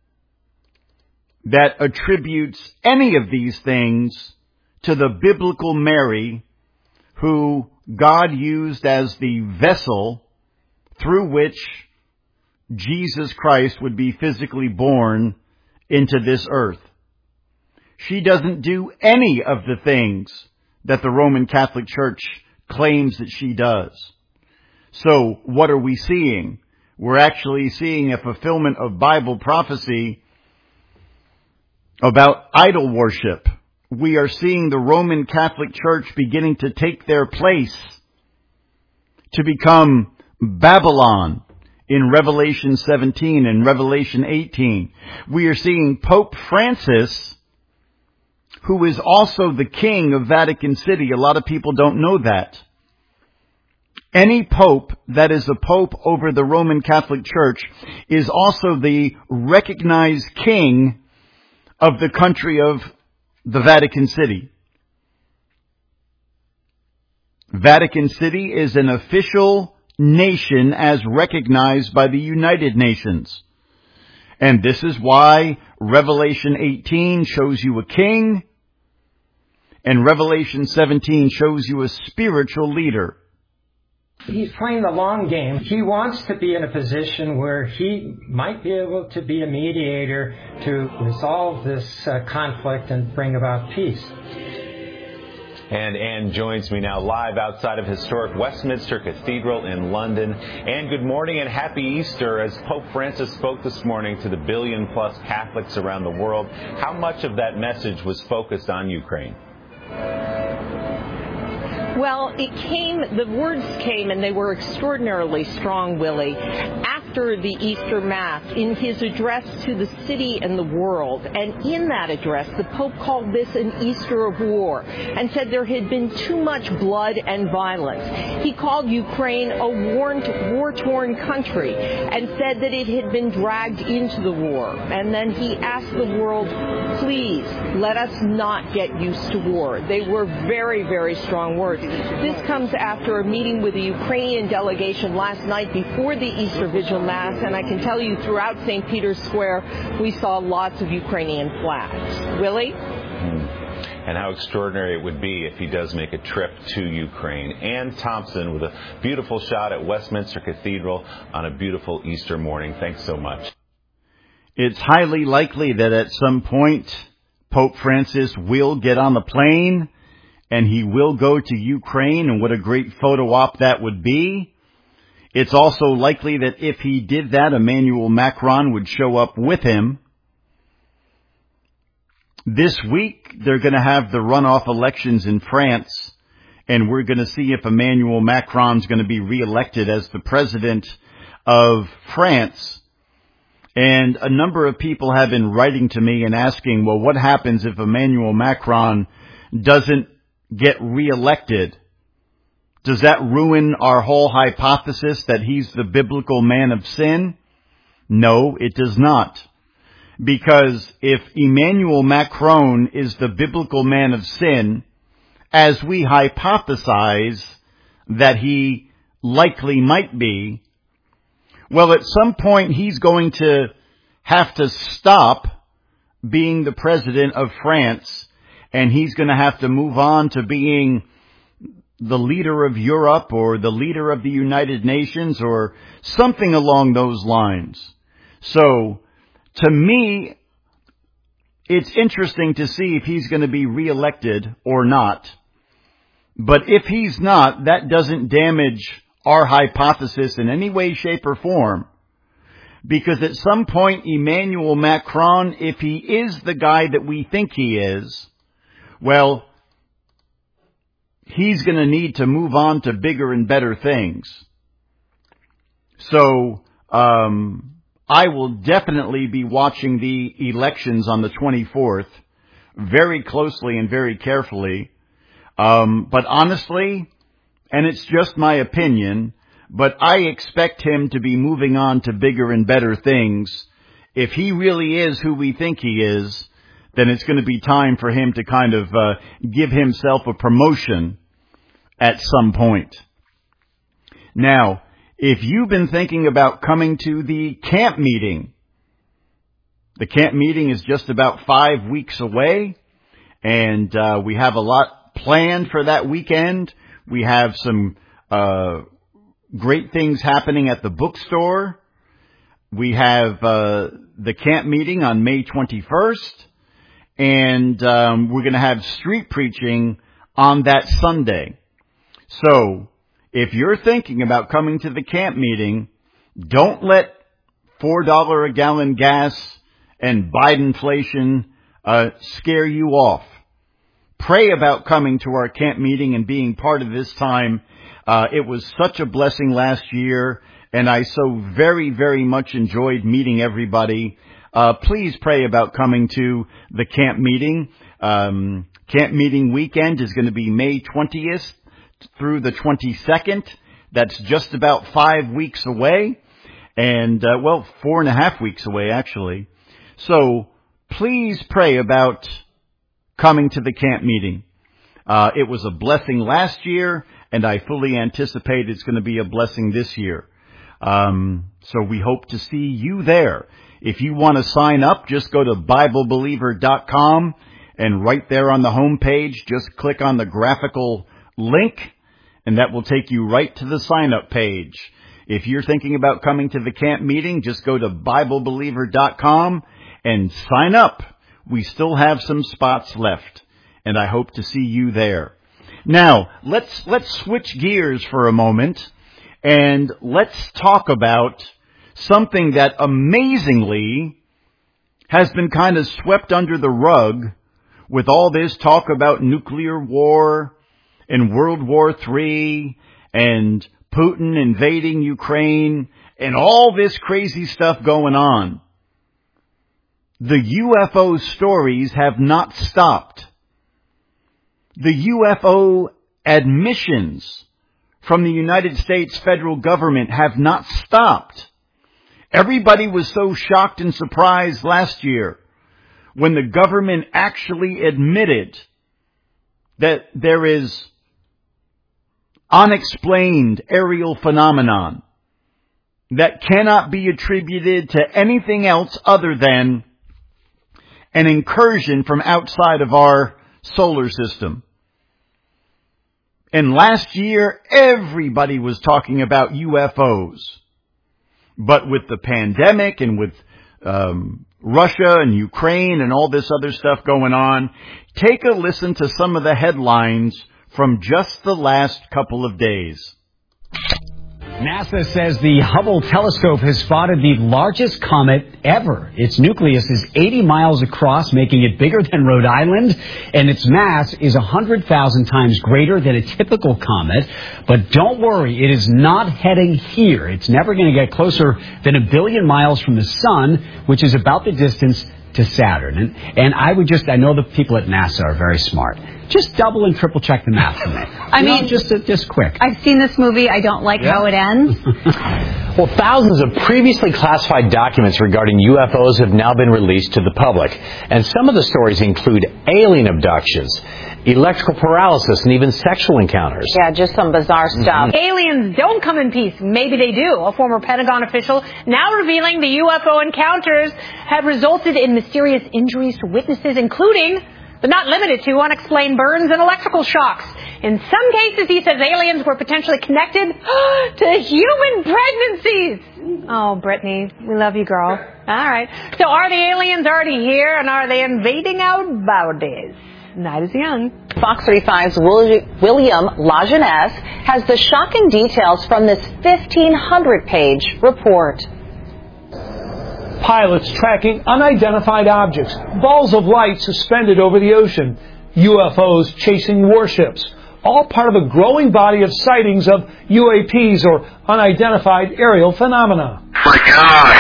that attributes any of these things to the biblical Mary who God used as the vessel through which Jesus Christ would be physically born into this earth. She doesn't do any of the things that the Roman Catholic Church claims that she does. So what are we seeing? We're actually seeing a fulfillment of Bible prophecy about idol worship. We are seeing the Roman Catholic Church beginning to take their place to become Babylon in Revelation seventeen and Revelation eighteen. We are seeing Pope Francis, who is also the king of Vatican City. A lot of people don't know that. Any pope that is a pope over the Roman Catholic Church is also the recognized king of the country of the Vatican City. Vatican City is an official nation as recognized by the United Nations. And this is why Revelation eighteen shows you a king, and Revelation seventeen shows you a spiritual leader. He's playing the long game. He wants to be in a position where he might be able to be a mediator to resolve this uh, conflict and bring about peace. And Anne joins me now live outside of historic Westminster Cathedral in London. Anne, good morning and happy Easter. As Pope Francis spoke this morning to the billion plus Catholics around the world, how much of that message was focused on Ukraine? Well, it came, the words came, and they were extraordinarily strong, Willie, after the Easter Mass in his address to the city and the world. And in that address, the Pope called this an Easter of war and said there had been too much blood and violence. He called Ukraine a war-torn country and said that it had been dragged into the war. And then he asked the world, please, let us not get used to war. They were very, very strong words. This comes after a meeting with the Ukrainian delegation last night before the Easter Vigil Mass, and I can tell you throughout Saint Peter's Square we saw lots of Ukrainian flags. Willie? Hmm. And how extraordinary it would be if he does make a trip to Ukraine. Anne Thompson with a beautiful shot at Westminster Cathedral on a beautiful Easter morning. Thanks so much. It's highly likely that at some point Pope Francis will get on the plane and he will go to Ukraine, and what a great photo op that would be. It's also likely that if he did that, Emmanuel Macron would show up with him. This week, they're going to have the runoff elections in France, and we're going to see if Emmanuel Macron's going to be reelected as the president of France. And a number of people have been writing to me and asking, well, what happens if Emmanuel Macron doesn't get reelected? Does that ruin our whole hypothesis that he's the biblical man of sin? No, it does not. Because if Emmanuel Macron is the biblical man of sin, as we hypothesize that he likely might be, well, at some point he's going to have to stop being the president of France, and he's going to have to move on to being the leader of Europe or the leader of the United Nations or something along those lines. So, to me, it's interesting to see if he's going to be reelected or not. But if he's not, that doesn't damage our hypothesis in any way, shape, or form. Because at some point, Emmanuel Macron, if he is the guy that we think he is, well, he's going to need to move on to bigger and better things. So, um, I will definitely be watching the elections on the twenty-fourth. very closely and very carefully. Um, but honestly, and it's just my opinion, but I expect him to be moving on to bigger and better things. If he really is who we think he is, then it's going to be time for him to kind of uh, give himself a promotion at some point. Now, if you've been thinking about coming to the camp meeting, the camp meeting is just about five weeks away, and uh, we have a lot planned for that weekend. We have some uh, great things happening at the bookstore. We have uh, the camp meeting on May twenty-first, and um, we're going to have street preaching on that Sunday. So, if you're thinking about coming to the camp meeting, don't let four dollars a gallon gas and Bidenflation uh, scare you off. Pray about coming to our camp meeting and being part of this time. Uh, it was such a blessing last year, and I so very, very much enjoyed meeting everybody. Uh, please pray about coming to the camp meeting. Um, camp meeting weekend is going to be May twentieth through the twenty-second. That's just about five weeks away. And, uh, well, four and a half weeks away, actually. So, please pray about coming to the camp meeting. Uh, it was a blessing last year, and I fully anticipate it's going to be a blessing this year. Um, so we hope to see you there. If you want to sign up, just go to Bible Believer dot com, and right there on the home page, just click on the graphical link, and that will take you right to the sign-up page. If you're thinking about coming to the camp meeting, just go to Bible Believer dot com and sign up. We still have some spots left, and I hope to see you there. Now, let's let's switch gears for a moment, and let's talk about something that amazingly has been kind of swept under the rug with all this talk about nuclear war and World War Three and Putin invading Ukraine and all this crazy stuff going on. The U F O stories have not stopped. The U F O admissions from the United States federal government have not stopped. Everybody was so shocked and surprised last year when the government actually admitted that there is unexplained aerial phenomenon that cannot be attributed to anything else other than an incursion from outside of our solar system. And last year, everybody was talking about U F Os. But with the pandemic and with um, Russia and Ukraine and all this other stuff going on, take a listen to some of the headlines from just the last couple of days. NASA says the Hubble telescope has spotted the largest comet ever. Its nucleus is eighty miles across, making it bigger than Rhode Island, and its mass is one hundred thousand times greater than a typical comet. But don't worry, it is not heading here. It's never going to get closer than a billion miles from the sun, which is about the distance to Saturn. And, and I would just, I know the people at NASA are very smart. Just double and triple check the math for me. I you mean, know, just just quick. I've seen this movie. I don't like Yeah. how it ends. Well, thousands of previously classified documents regarding U F Os have now been released to the public. And some of the stories include alien abductions, electrical paralysis, and even sexual encounters. Yeah, just some bizarre stuff. Aliens don't come in peace. Maybe they do. A former Pentagon official now revealing the U F O encounters have resulted in mysterious injuries to witnesses, including, but not limited to, unexplained burns and electrical shocks. In some cases, he says aliens were potentially connected to human pregnancies. Oh, Brittany, we love you, girl. All right. So are the aliens already here, and are they invading our bodies? Night is young. Fox thirty-five's William Lajeunesse has the shocking details from this fifteen hundred page report. Pilots tracking unidentified objects, balls of light suspended over the ocean, U F Os chasing warships, all part of a growing body of sightings of U A Ps or unidentified aerial phenomena. My gosh,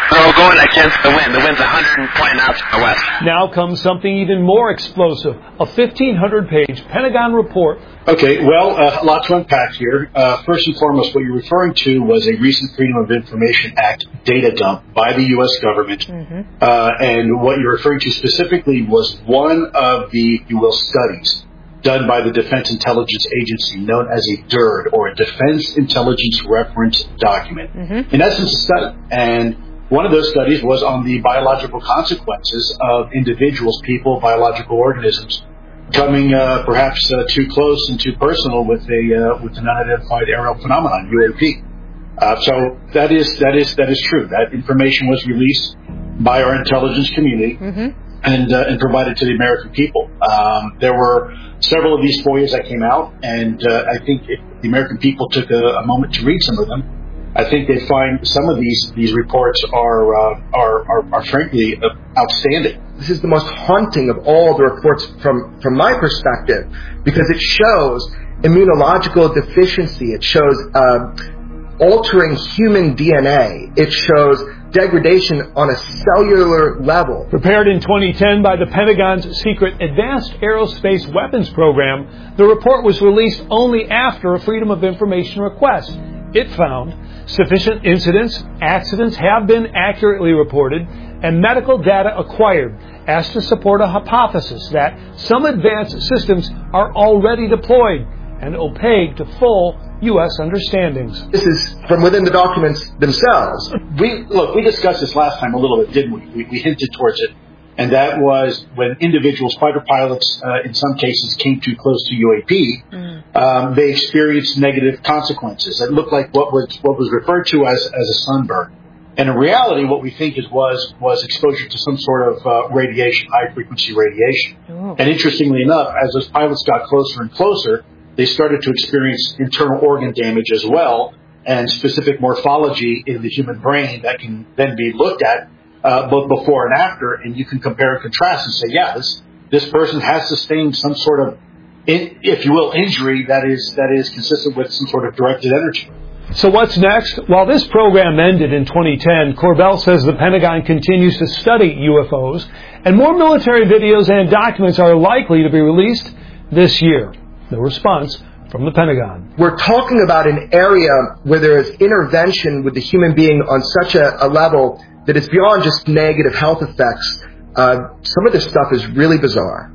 They're all going against the wind. The wind's one hundred twenty knots from the west. Now comes something even more explosive, a fifteen hundred page Pentagon report. Okay, well, uh, a lot to unpack here. Uh, first and foremost, what you're referring to was a recent Freedom of Information Act data dump by the U S government. Mm-hmm. Uh, and what you're referring to specifically was one of the, if you will, studies done by the Defense Intelligence Agency known as a D I R D, or a Defense Intelligence Reference Document. Mm-hmm. In essence, a study. And one of those studies was on the biological consequences of individuals, people, biological organisms, coming uh, perhaps uh, too close and too personal with a uh, with an unidentified aerial phenomenon, U A P. Uh, so that is that is that is true. That information was released by our intelligence community. Mm-hmm. And, uh, and provided to the American people. Um, there were several of these FOIAs that came out, and uh, I think if the American people took a, a moment to read some of them, I think they'd find some of these these reports are uh, are, are are frankly uh, outstanding. This is the most haunting of all the reports from from my perspective, because it shows immunological deficiency. It shows uh, altering human D N A. It shows degradation on a cellular level. Prepared in twenty ten by the Pentagon's secret Advanced Aerospace Weapons Program, the report was released only after a Freedom of Information request. It found sufficient incidents, accidents have been accurately reported, and medical data acquired as to support a hypothesis that some advanced systems are already deployed and opaque to full U S understandings. This is from within the documents themselves. We look, we discussed this last time a little bit, didn't we? We, we hinted towards it, and that was when individuals, fighter pilots, uh, in some cases, came too close to U A P, mm. um, they experienced negative consequences. It looked like what was what was referred to as as a sunburn, and in reality, what we think is was was exposure to some sort of uh, radiation, high frequency radiation. Oh. And interestingly enough, as those pilots got closer and closer, they started to experience internal organ damage as well, and specific morphology in the human brain that can then be looked at uh, both before and after, and you can compare and contrast and say, yeah, this this person has sustained some sort of, in, if you will, injury that is that is consistent with some sort of directed energy. So what's next? While this program ended in twenty ten, Corbell says the Pentagon continues to study U F Os, and more military videos and documents are likely to be released this year. The response from the Pentagon. We're talking about an area where there is intervention with the human being on such a, a level that it's beyond just negative health effects. Uh, some of this stuff is really bizarre.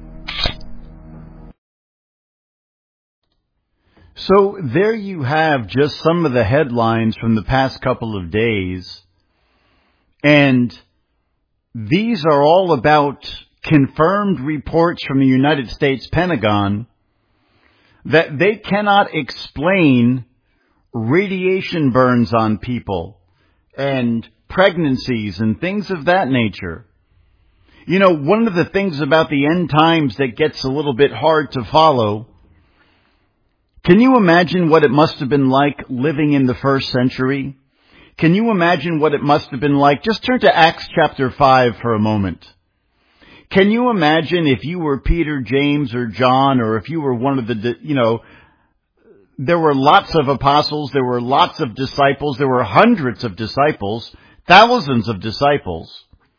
So there you have just some of the headlines from the past couple of days. And these are all about confirmed reports from the United States Pentagon that they cannot explain radiation burns on people and pregnancies and things of that nature. You know, one of the things about the end times that gets a little bit hard to follow, can you imagine what it must have been like living in the first century? Can you imagine what it must have been like? Just turn to Acts chapter five for a moment. Can you imagine if you were Peter, James, or John, or if you were one of the, you know, there were lots of apostles, there were lots of disciples, there were hundreds of disciples, thousands of disciples.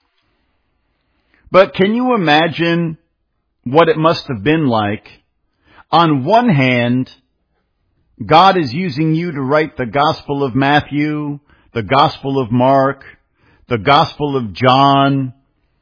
But can you imagine what it must have been like? On one hand, God is using you to write the Gospel of Matthew, the Gospel of Mark, the Gospel of John,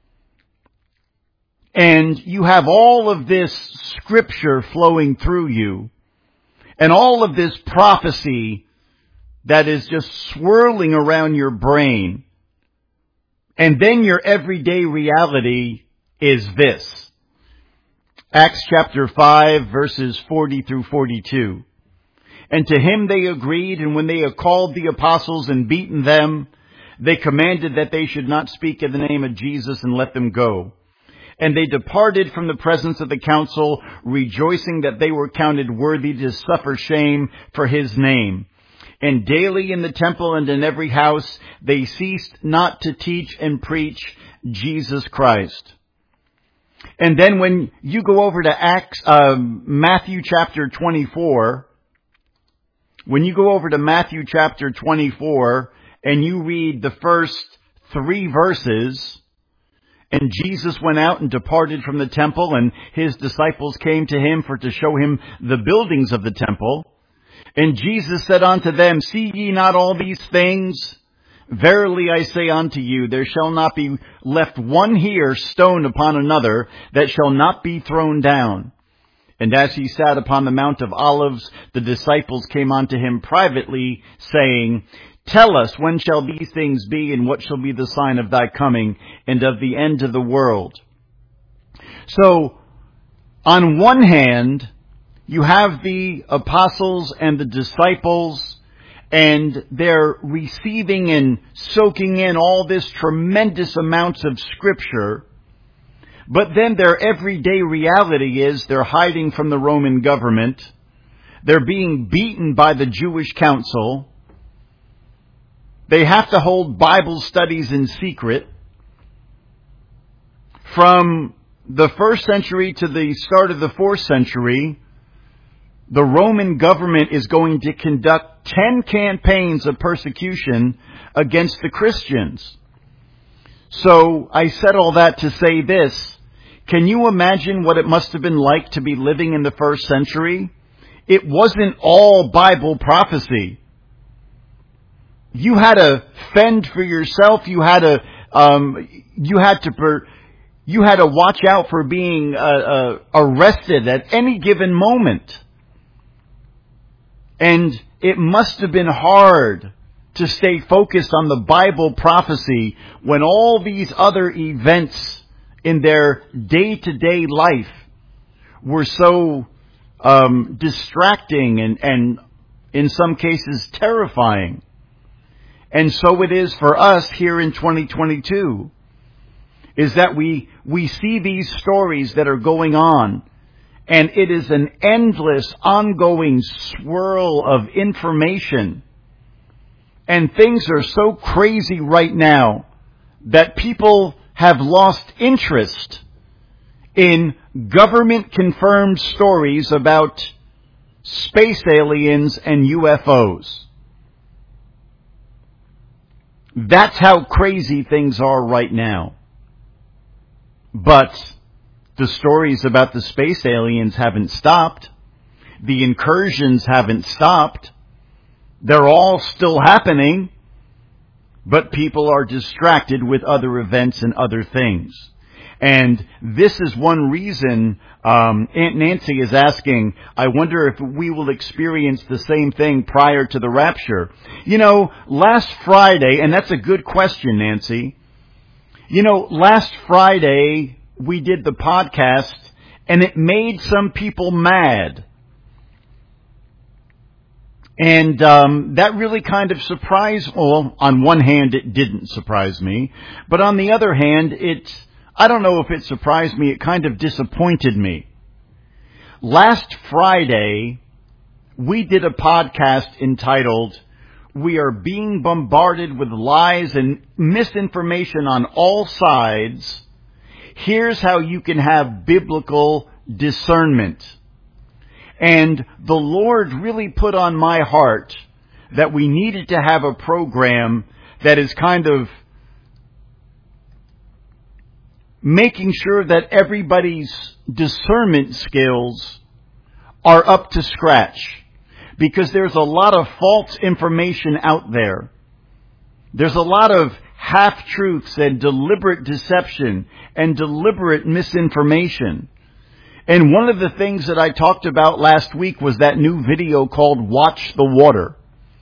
and you have all of this scripture flowing through you, and all of this prophecy that is just swirling around your brain. And then your everyday reality is this. Acts chapter five, verses forty through forty-two. And to him they agreed, and when they had called the apostles and beaten them, they commanded that they should not speak in the name of Jesus, and let them go. And they departed from the presence of the council, rejoicing that they were counted worthy to suffer shame for his name. And daily in the temple and in every house, they ceased not to teach and preach Jesus Christ. And then when you go over to Acts, um, Matthew chapter twenty-four, when you go over to Matthew chapter twenty-four and you read the first three verses. And Jesus went out and departed from the temple, and his disciples came to him for to show him the buildings of the temple. And Jesus said unto them, See ye not all these things? Verily I say unto you, there shall not be left one here stone upon another that shall not be thrown down. And as he sat upon the Mount of Olives, the disciples came unto him privately, saying, Tell us, when shall these things be, and what shall be the sign of thy coming, and of the end of the world? So, on one hand, you have the apostles and the disciples, and they're receiving and soaking in all this tremendous amounts of Scripture, but then their everyday reality is they're hiding from the Roman government, they're being beaten by the Jewish council, they have to hold Bible studies in secret. From the first century to the start of the fourth century, the Roman government is going to conduct ten campaigns of persecution against the Christians. So I said all that to say this. Can you imagine what it must have been like to be living in the first century? It wasn't all Bible prophecy. You had to fend for yourself. You had to, um, you had to, per, you had to watch out for being uh, uh, arrested at any given moment. And it must have been hard to stay focused on the Bible prophecy when all these other events in their day-to-day life were so um, distracting and, and in some cases terrifying. And so it is for us here in twenty twenty-two, is that we, we see these stories that are going on, and it is an endless, ongoing swirl of information. And things are so crazy right now that people have lost interest in government-confirmed stories about space aliens and U F Os. That's how crazy things are right now. But the stories about the space aliens haven't stopped. The incursions haven't stopped. They're all still happening. But people are distracted with other events and other things. And this is one reason um, Aunt Nancy is asking, I wonder if we will experience the same thing prior to the rapture. You know, last Friday, and that's a good question, Nancy. You know, last Friday we did the podcast, and it made some people mad. And um, that really kind of surprised, well, on one hand it didn't surprise me, but on the other hand, it, I don't know if it surprised me, it kind of disappointed me. Last Friday, we did a podcast entitled, We Are Being Bombarded with Lies and Misinformation on All Sides. Here's how you can have biblical discernment. And the Lord really put on my heart that we needed to have a program that is kind of making sure that everybody's discernment skills are up to scratch. Because there's a lot of false information out there. There's a lot of half-truths and deliberate deception and deliberate misinformation. And one of the things that I talked about last week was that new video called Watch the Water.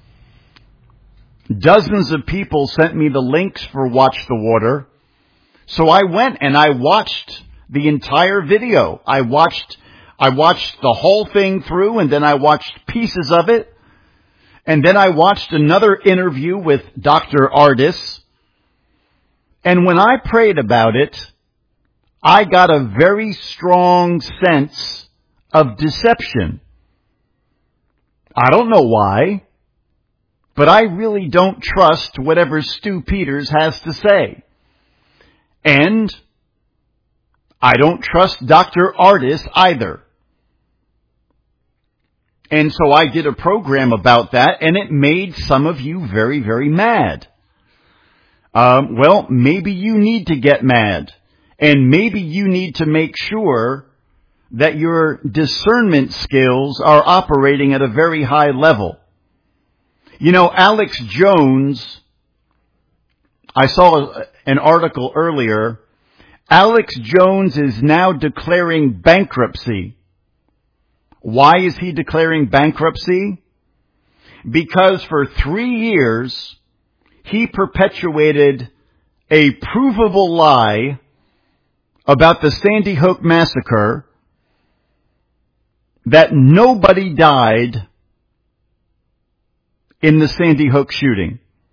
Dozens of people sent me the links for Watch the Water. So I went and I watched the entire video. I watched, I watched the whole thing through, and then I watched pieces of it. And then I watched another interview with Doctor Ardis. And when I prayed about it, I got a very strong sense of deception. I don't know why, but I really don't trust whatever Stu Peters has to say. And I don't trust Doctor Ardis either. And so I did a program about that, and it made some of you very, very mad. Um, well, maybe you need to get mad. And maybe you need to make sure that your discernment skills are operating at a very high level. You know, Alex Jones, I saw an article earlier. Alex Jones is now declaring bankruptcy. Why is he declaring bankruptcy? Because for three years, he perpetuated a provable lie about the Sandy Hook massacre, that nobody died in the Sandy Hook shooting.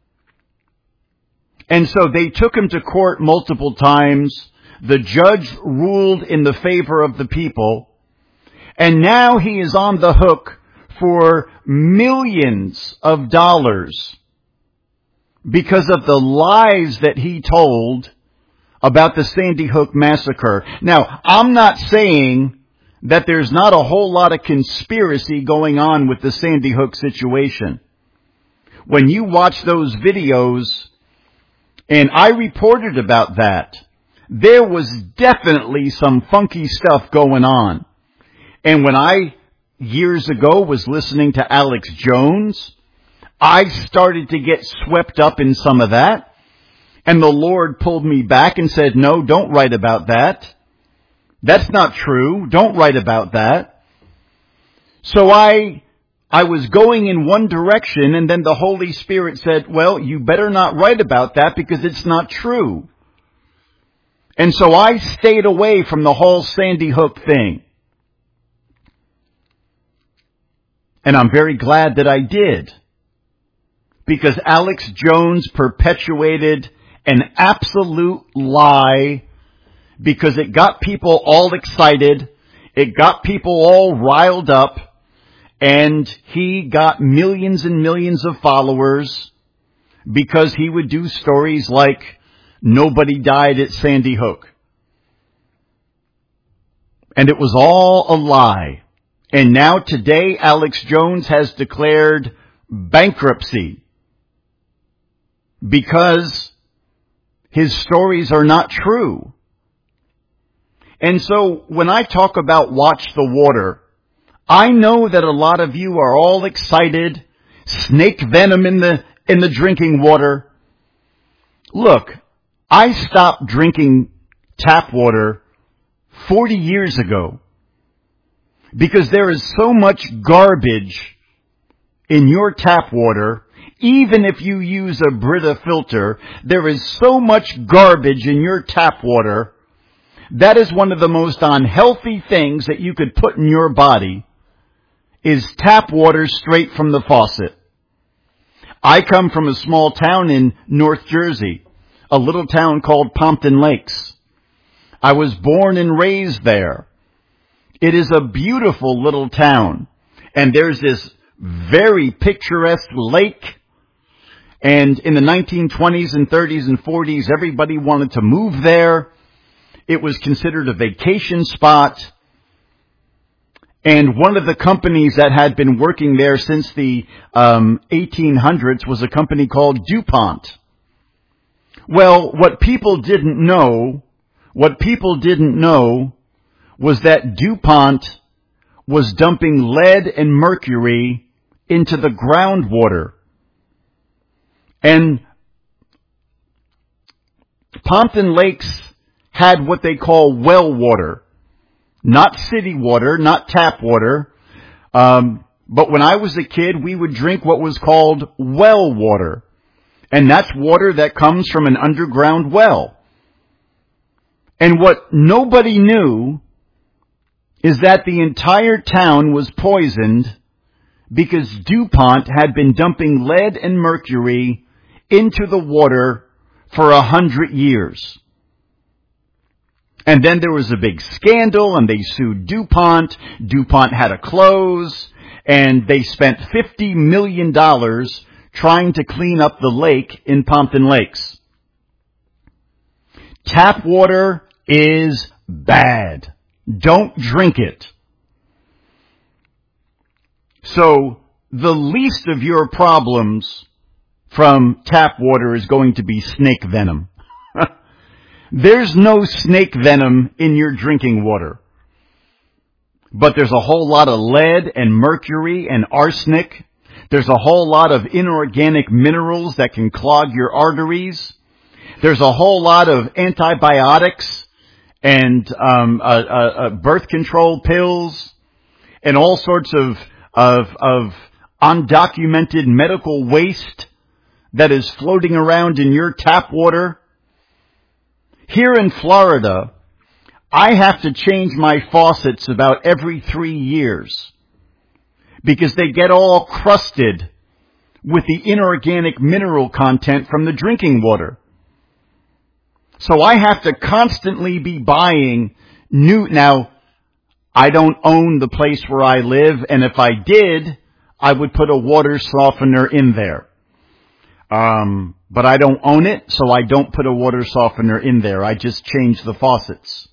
And so they took him to court multiple times. The judge ruled in the favor of the people. And now he is on the hook for millions of dollars because of the lies that he told about the Sandy Hook massacre. Now, I'm not saying that there's not a whole lot of conspiracy going on with the Sandy Hook situation. When you watch those videos, and I reported about that, there was definitely some funky stuff going on. And when I, years ago, was listening to Alex Jones, I started to get swept up in some of that. And the Lord pulled me back and said, no, don't write about that. That's not true. Don't write about that. So I, I was going in one direction, and then the Holy Spirit said, well, you better not write about that because it's not true. And so I stayed away from the whole Sandy Hook thing. And I'm very glad that I did. Because Alex Jones perpetuated an absolute lie, because it got people all excited, it got people all riled up, and he got millions and millions of followers because he would do stories like nobody died at Sandy Hook. And it was all a lie. And now today Alex Jones has declared bankruptcy because his stories are not true. And so when I talk about watch the water, I know that a lot of you are all excited, snake venom in the, in the drinking water. Look, I stopped drinking tap water forty years ago because there is so much garbage in your tap water. Even if you use a Brita filter, there is so much garbage in your tap water. That is one of the most unhealthy things that you could put in your body, is tap water straight from the faucet. I come from a small town in North Jersey, a little town called Pompton Lakes. I was born and raised there. It is a beautiful little town, and there's this very picturesque lake. And in the nineteen twenties and thirties and forties, everybody wanted to move there. It was considered a vacation spot. And one of the companies that had been working there since the um, eighteen hundreds was a company called DuPont. Well, what people didn't know, what people didn't know was that DuPont was dumping lead and mercury into the groundwater. And Pompton Lakes had what they call well water. Not city water, not tap water. Um, but when I was a kid, we would drink what was called well water. And that's water that comes from an underground well. And what nobody knew is that the entire town was poisoned because DuPont had been dumping lead and mercury into the water for a hundred years. And then there was a big scandal, and they sued DuPont. DuPont had to close, and they spent fifty million dollars trying to clean up the lake in Pompton Lakes. Tap water is bad. Don't drink it. So, the least of your problems from tap water is going to be snake venom. There's no snake venom in your drinking water. But there's a whole lot of lead and mercury and arsenic. There's a whole lot of inorganic minerals that can clog your arteries. There's a whole lot of antibiotics and um, uh, uh, uh, birth control pills and all sorts of, of, of undocumented medical waste that is floating around in your tap water. Here in Florida, I have to change my faucets about every three years because they get all crusted with the inorganic mineral content from the drinking water. So I have to constantly be buying new. Now, I don't own the place where I live, and if I did, I would put a water softener in there. Um, but I don't own it, so I don't put a water softener in there. I just change the faucets.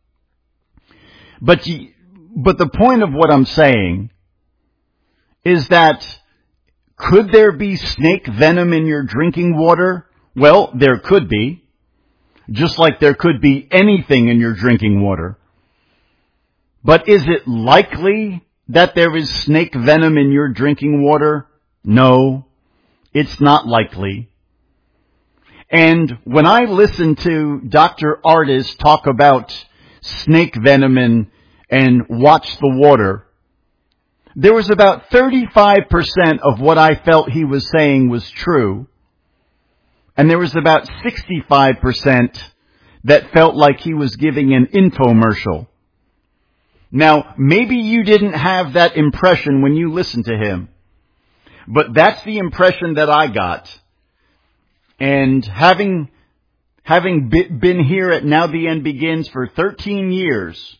But you, but the point of what I'm saying is that could there be snake venom in your drinking water? Well, there could be. Just like there could be anything in your drinking water. But is it likely that there is snake venom in your drinking water? No, it's not likely. And when I listen to Doctor Ardis talk about snake venom and, and watch the water, there was about thirty-five percent of what I felt he was saying was true. And there was about sixty-five percent that felt like he was giving an infomercial. Now, maybe you didn't have that impression when you listened to him, but that's the impression that I got. And having having been here at Now the End Begins for thirteen years,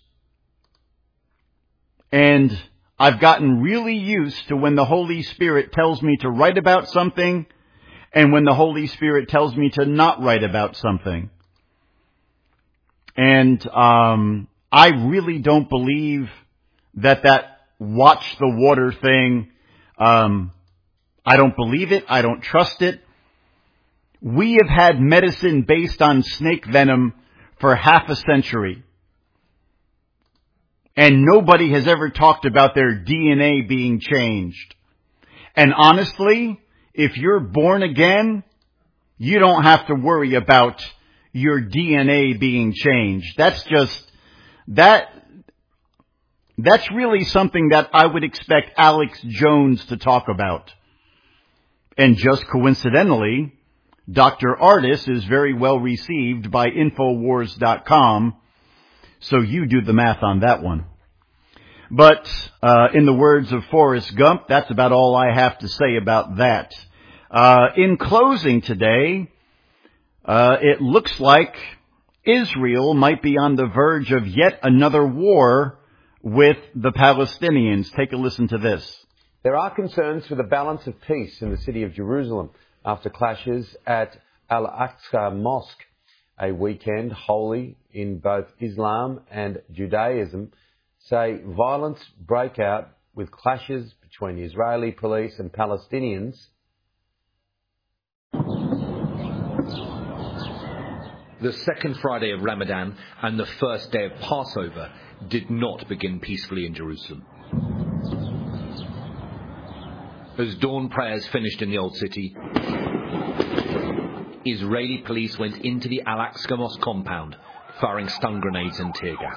and I've gotten really used to when the Holy Spirit tells me to write about something and when the Holy Spirit tells me to not write about something. And um, I really don't believe that that watch the water thing, um, I don't believe it. I don't trust it. We have had medicine based on snake venom for half a century. And nobody has ever talked about their D N A being changed. And honestly, if you're born again, you don't have to worry about your D N A being changed. That's just, that, that's really something that I would expect Alex Jones to talk about. And just coincidentally, Doctor Ardis is very well received by Infowars dot com, so you do the math on that one. But uh, in the words of Forrest Gump, that's about all I have to say about that. Uh, in closing today, uh, it looks like Israel might be on the verge of yet another war with the Palestinians. Take a listen to this. There are concerns for the balance of peace in the city of Jerusalem after clashes at Al-Aqsa Mosque, a weekend holy in both Islam and Judaism, say violence break out with clashes between the Israeli police and Palestinians. The second Friday of Ramadan and the first day of Passover did not begin peacefully in Jerusalem. As dawn prayers finished in the Old City, Israeli police went into the Al-Aqsa Mosque compound, firing stun grenades and tear gas.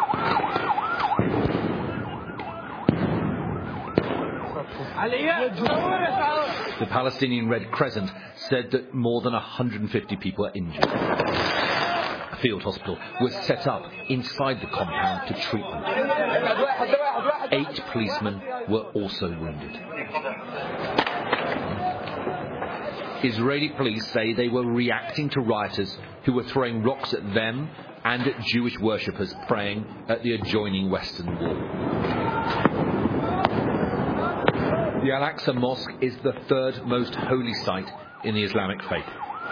The Palestinian Red Crescent said that more than one hundred fifty people are injured. A field hospital was set up inside the compound to treat them. Eight policemen were also wounded. Israeli police say they were reacting to rioters who were throwing rocks at them and at Jewish worshippers praying at the adjoining Western Wall. The Al-Aqsa Mosque is the third most holy site in the Islamic faith.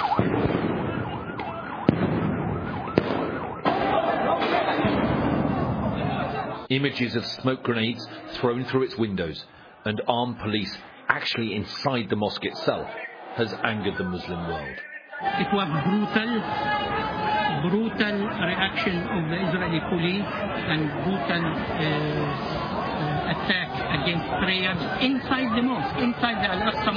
Images of smoke grenades thrown through its windows and armed police actually inside the mosque itself has angered the Muslim world. It was brutal, brutal reaction of the Israeli police and brutal uh, uh, attack against prayers inside the mosque, inside the Al-Aqsa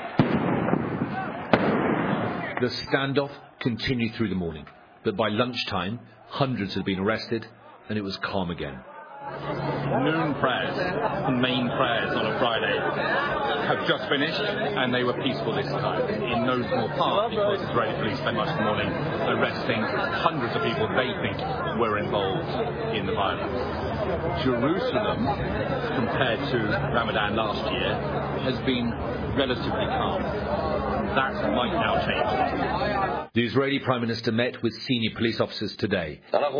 mosque. The standoff continued through the morning, but by lunchtime, hundreds had been arrested and it was calm again. Noon prayers, the main prayers on a Friday, have just finished, and they were peaceful this time, in no small part because Israeli police spent much of the morning arresting hundreds of people they think were involved in the violence. Jerusalem, compared to Ramadan last year, has been relatively calm. That might now change. The Israeli Prime Minister met with senior police officers today.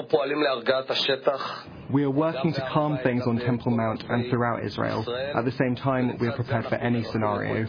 We are working to calm things on Temple Mount and throughout Israel. At the same time, we are prepared for any scenario.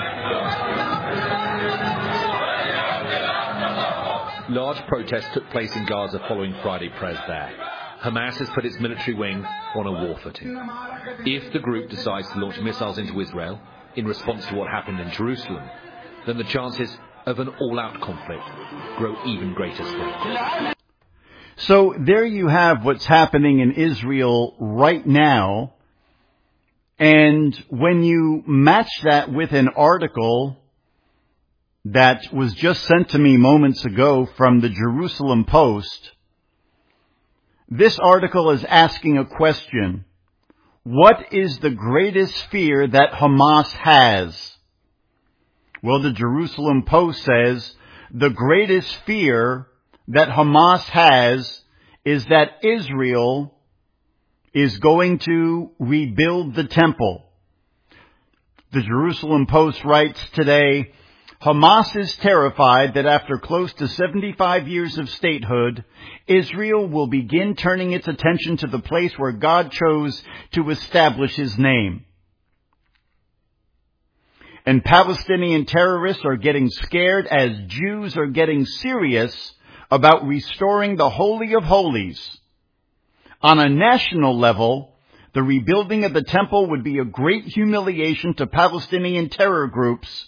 Large protests took place in Gaza following Friday prayers there. Hamas has put its military wing on a war footing. If the group decides to launch missiles into Israel in response to what happened in Jerusalem, then the chances of an all-out conflict grow even greater still. So there you have what's happening in Israel right now. And when you match that with an article that was just sent to me moments ago from the Jerusalem Post, this article is asking a question. What is the greatest fear that Hamas has? Well, the Jerusalem Post says the greatest fear that Hamas has is that Israel is going to rebuild the temple. The Jerusalem Post writes today, Hamas is terrified that after close to seventy-five years of statehood, Israel will begin turning its attention to the place where God chose to establish His name. And Palestinian terrorists are getting scared as Jews are getting serious about restoring the Holy of Holies. On a national level, the rebuilding of the temple would be a great humiliation to Palestinian terror groups.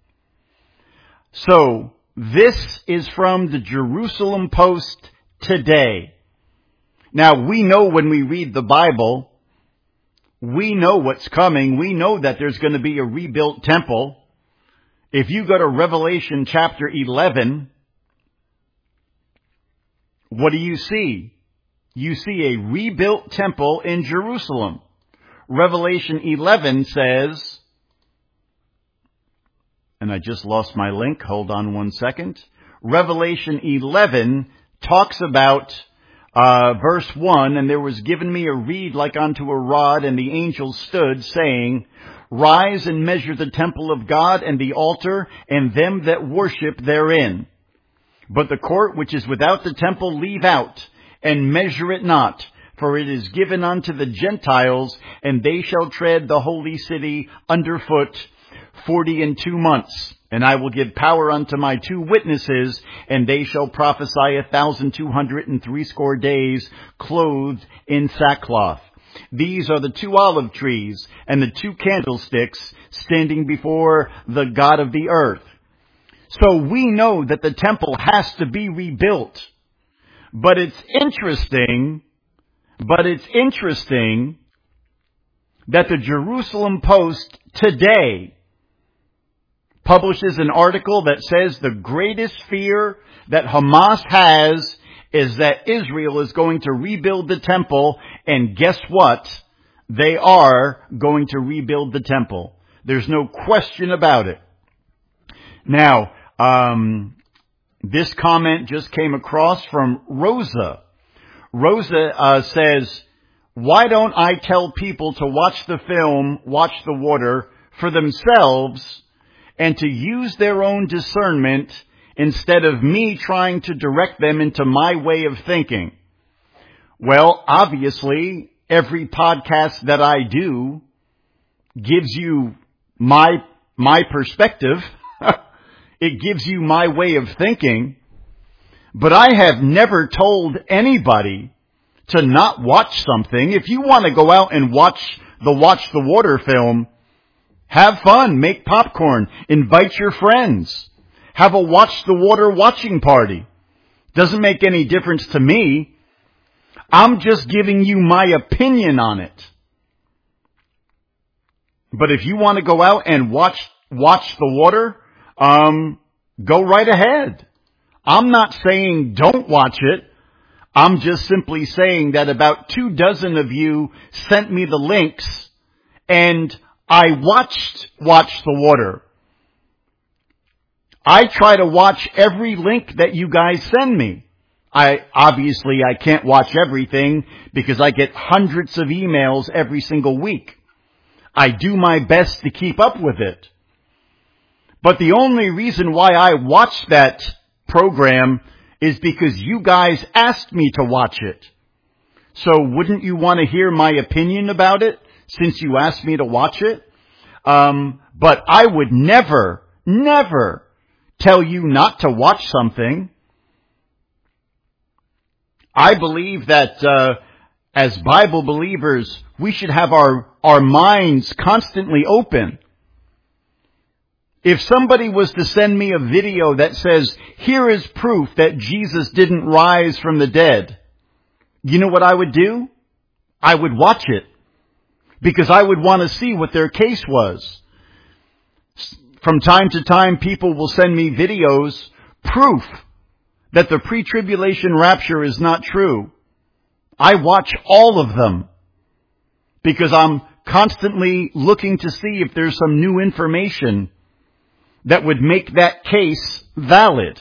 So, this is from the Jerusalem Post today. Now, we know when we read the Bible, we know what's coming. We know that there's going to be a rebuilt temple. If you go to Revelation chapter eleven, what do you see? You see a rebuilt temple in Jerusalem. Revelation eleven says, and I just lost my link. Hold on one second. Revelation eleven talks about Uh, verse one, and there was given me a reed like unto a rod, and the angel stood, saying, Rise and measure the temple of God and the altar, and them that worship therein. But the court which is without the temple leave out, and measure it not, for it is given unto the Gentiles, and they shall tread the holy city under foot forty and two months. And I will give power unto my two witnesses, and they shall prophesy a thousand two hundred and threescore days, clothed in sackcloth. These are the two olive trees and the two candlesticks standing before the God of the earth. So we know that the temple has to be rebuilt. But it's interesting, but it's interesting that the Jerusalem Post today publishes an article that says the greatest fear that Hamas has is that Israel is going to rebuild the temple, and guess what? They are going to rebuild the temple. There's no question about it. Now, um, this comment just came across from Rosa. Rosa uh, says, why don't I tell people to watch the film, Watch the Water, for themselves, and to use their own discernment instead of me trying to direct them into my way of thinking? Well, obviously, every podcast that I do gives you my my perspective. It gives you my way of thinking. But I have never told anybody to not watch something. If you want to go out and watch the Watch the Water film, Have fun. Make popcorn. Invite your friends. Have a watch the water watching party. Doesn't make any difference to me. I'm just giving you my opinion on it. But if you want to go out and watch watch the water, um, go right ahead. I'm not saying don't watch it. I'm just simply saying that about two dozen of you sent me the links, and I watched Watch the Water. I try to watch every link that you guys send me. I, obviously I can't watch everything because I get hundreds of emails every single week. I do my best to keep up with it. But the only reason why I watched that program is because you guys asked me to watch it. So wouldn't you want to hear my opinion about it since you asked me to watch it? Um, but I would never, never tell you not to watch something. I believe that uh, as Bible believers, we should have our, our minds constantly open. If somebody was to send me a video that says, here is proof that Jesus didn't rise from the dead, you know what I would do? I would watch it. Because I would want to see what their case was. From time to time, people will send me videos, proof that the pre-tribulation rapture is not true. I watch all of them. Because I'm constantly looking to see if there's some new information that would make that case valid.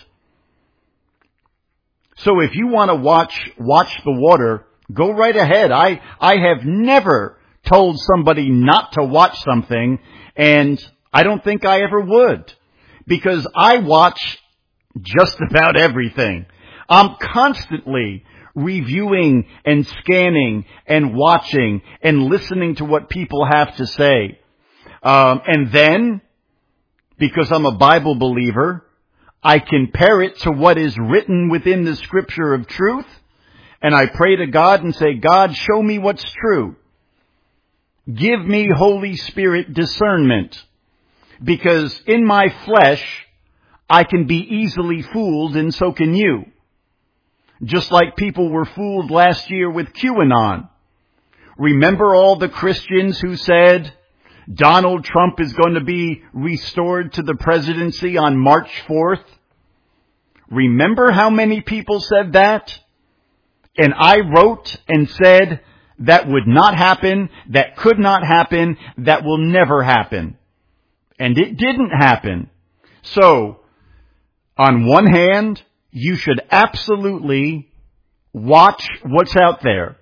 So if you want to watch watch the water, go right ahead. I I have never told somebody not to watch something, and I don't think I ever would, because I watch just about everything. I'm constantly reviewing and scanning and watching and listening to what people have to say. Um, and then, because I'm a Bible believer, I compare it to what is written within the scripture of truth, and I pray to God and say, God, show me what's true. Give me Holy Spirit discernment, because in my flesh, I can be easily fooled, and so can you. Just like people were fooled last year with QAnon. Remember all the Christians who said Donald Trump is going to be restored to the presidency on March fourth? Remember how many people said that? And I wrote and said that would not happen, that could not happen, that will never happen. And it didn't happen. So, on one hand, you should absolutely watch what's out there.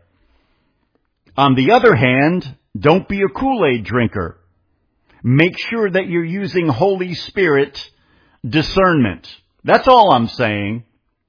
On the other hand, don't be a Kool-Aid drinker. Make sure that you're using Holy Spirit discernment. That's all I'm saying.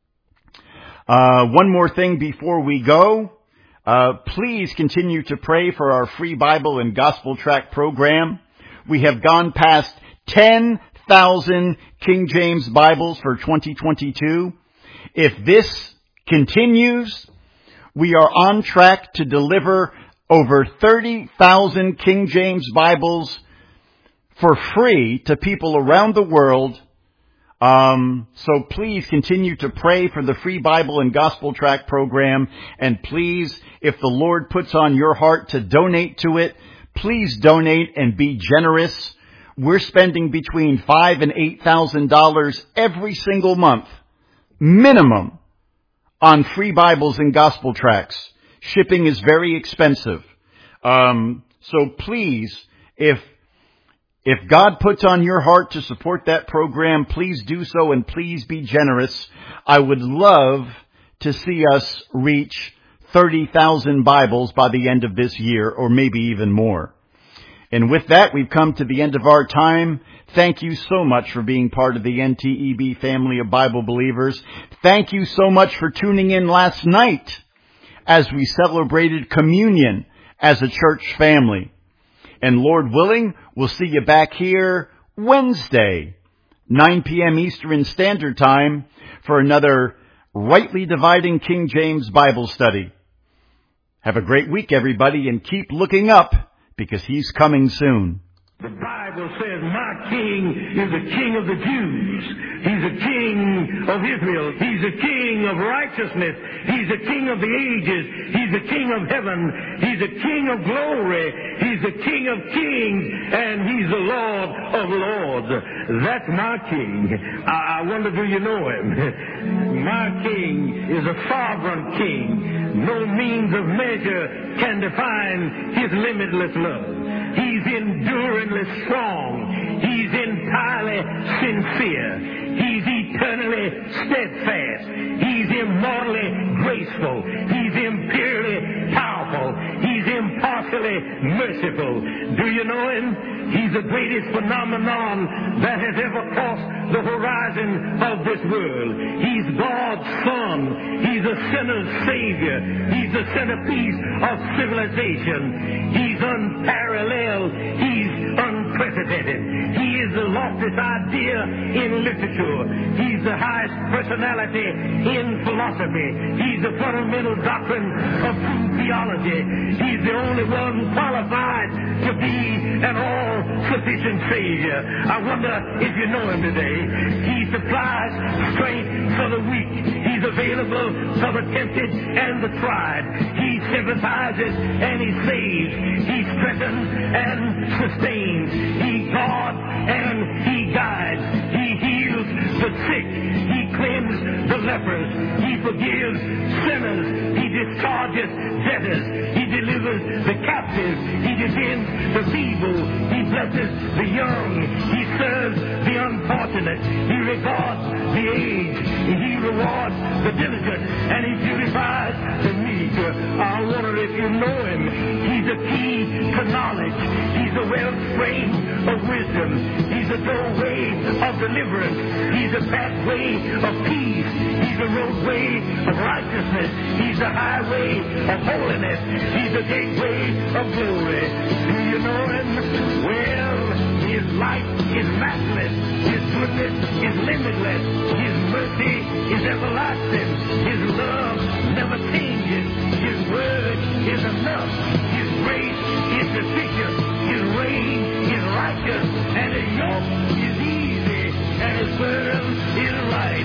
Uh, one more thing before we go. Uh, please continue to pray for our free Bible and Gospel Tract program. We have gone past ten thousand King James Bibles for twenty twenty-two. If this continues, we are on track to deliver over thirty thousand King James Bibles for free to people around the world. Um, so please continue to pray for the free Bible and Gospel Tract program. And please, if the Lord puts on your heart to donate to it, please donate and be generous. We're spending between five and eight thousand dollars every single month, minimum, on free Bibles and Gospel Tracts. Shipping is very expensive. Um, so please, if if God puts on your heart to support that program, please do so, and please be generous. I would love to see us reach thirty thousand Bibles by the end of this year, or maybe even more. And with that, we've come to the end of our time. Thank you so much for being part of the N T E B family of Bible believers. Thank you so much for tuning in last night as we celebrated communion as a church family. And Lord willing, we'll see you back here Wednesday, nine p.m. Eastern Standard Time, for another Rightly Dividing King James Bible study. Have a great week, everybody, and keep looking up, because He's coming soon. Goodbye. Bible says, my king is the king of the Jews. He's the king of Israel. He's the king of righteousness. He's the king of the ages. He's the king of heaven. He's the king of glory. He's the king of kings. And he's the Lord of lords. That's my king. I, I wonder, do you know him? My king is a sovereign king. No means of measure can define his limitless love. He's enduringly strong. He's entirely sincere. He's eternally steadfast. He's immortally graceful. He's imperially powerful. He's impartially merciful. Do you know him? He's the greatest phenomenon that has ever crossed the horizon of this world. He's God's Son. He's a sinner's Savior. He's the centerpiece of civilization. He's unparalleled. He's unprecedented. He is the loftiest idea in literature. He's the highest personality in philosophy. He's the fundamental doctrine of true theology. He's the only one qualified to be an all-sufficient Savior. I wonder if you know him today. He supplies strength for the weak. He's available for the tempted and the tried. He sympathizes and he saves. He strengthens and sustains. He guards and he guides. He heals the sick. He cleanses the lepers. He forgives sinners. He discharges debtors. He delivers the captives. He defends the feeble. He blesses the young. He serves the unfortunate. He regards the aged. He rewards the diligent. And he purifies the meek. I wonder if you know him. He's a key to knowledge. He's a wellspring of wisdom. He's a doorway of deliverance. He's a pathway of peace. He's a roadway of righteousness. He's a highway of holiness. He's a gateway of glory. Do you know him? Well, his life is matchless. His goodness is limitless. His mercy is everlasting. His love never changes. His word is enough. His grace is sufficient. His reign is righteous. And his yoke is easy. And his burden is light.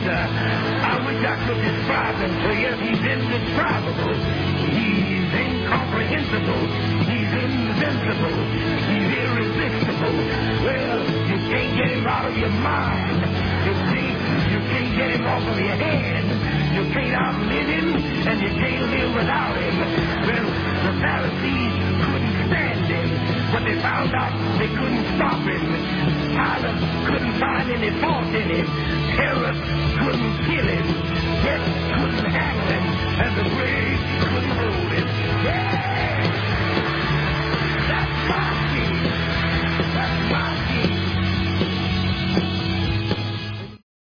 I wish I could describe him to you. He's indescribable. He's incomprehensible. He's invincible. He's irresistible. Well, you can't get him out of your mind. You can't, you can't get him off of your head. You can't outlive him, and you can't live without him. Well, the Pharisees couldn't stand him, but they found out they couldn't stop him. Pilate couldn't find any fault in him. Herod couldn't kill him. Death couldn't handle him, and the grave couldn't hold him. Yeah!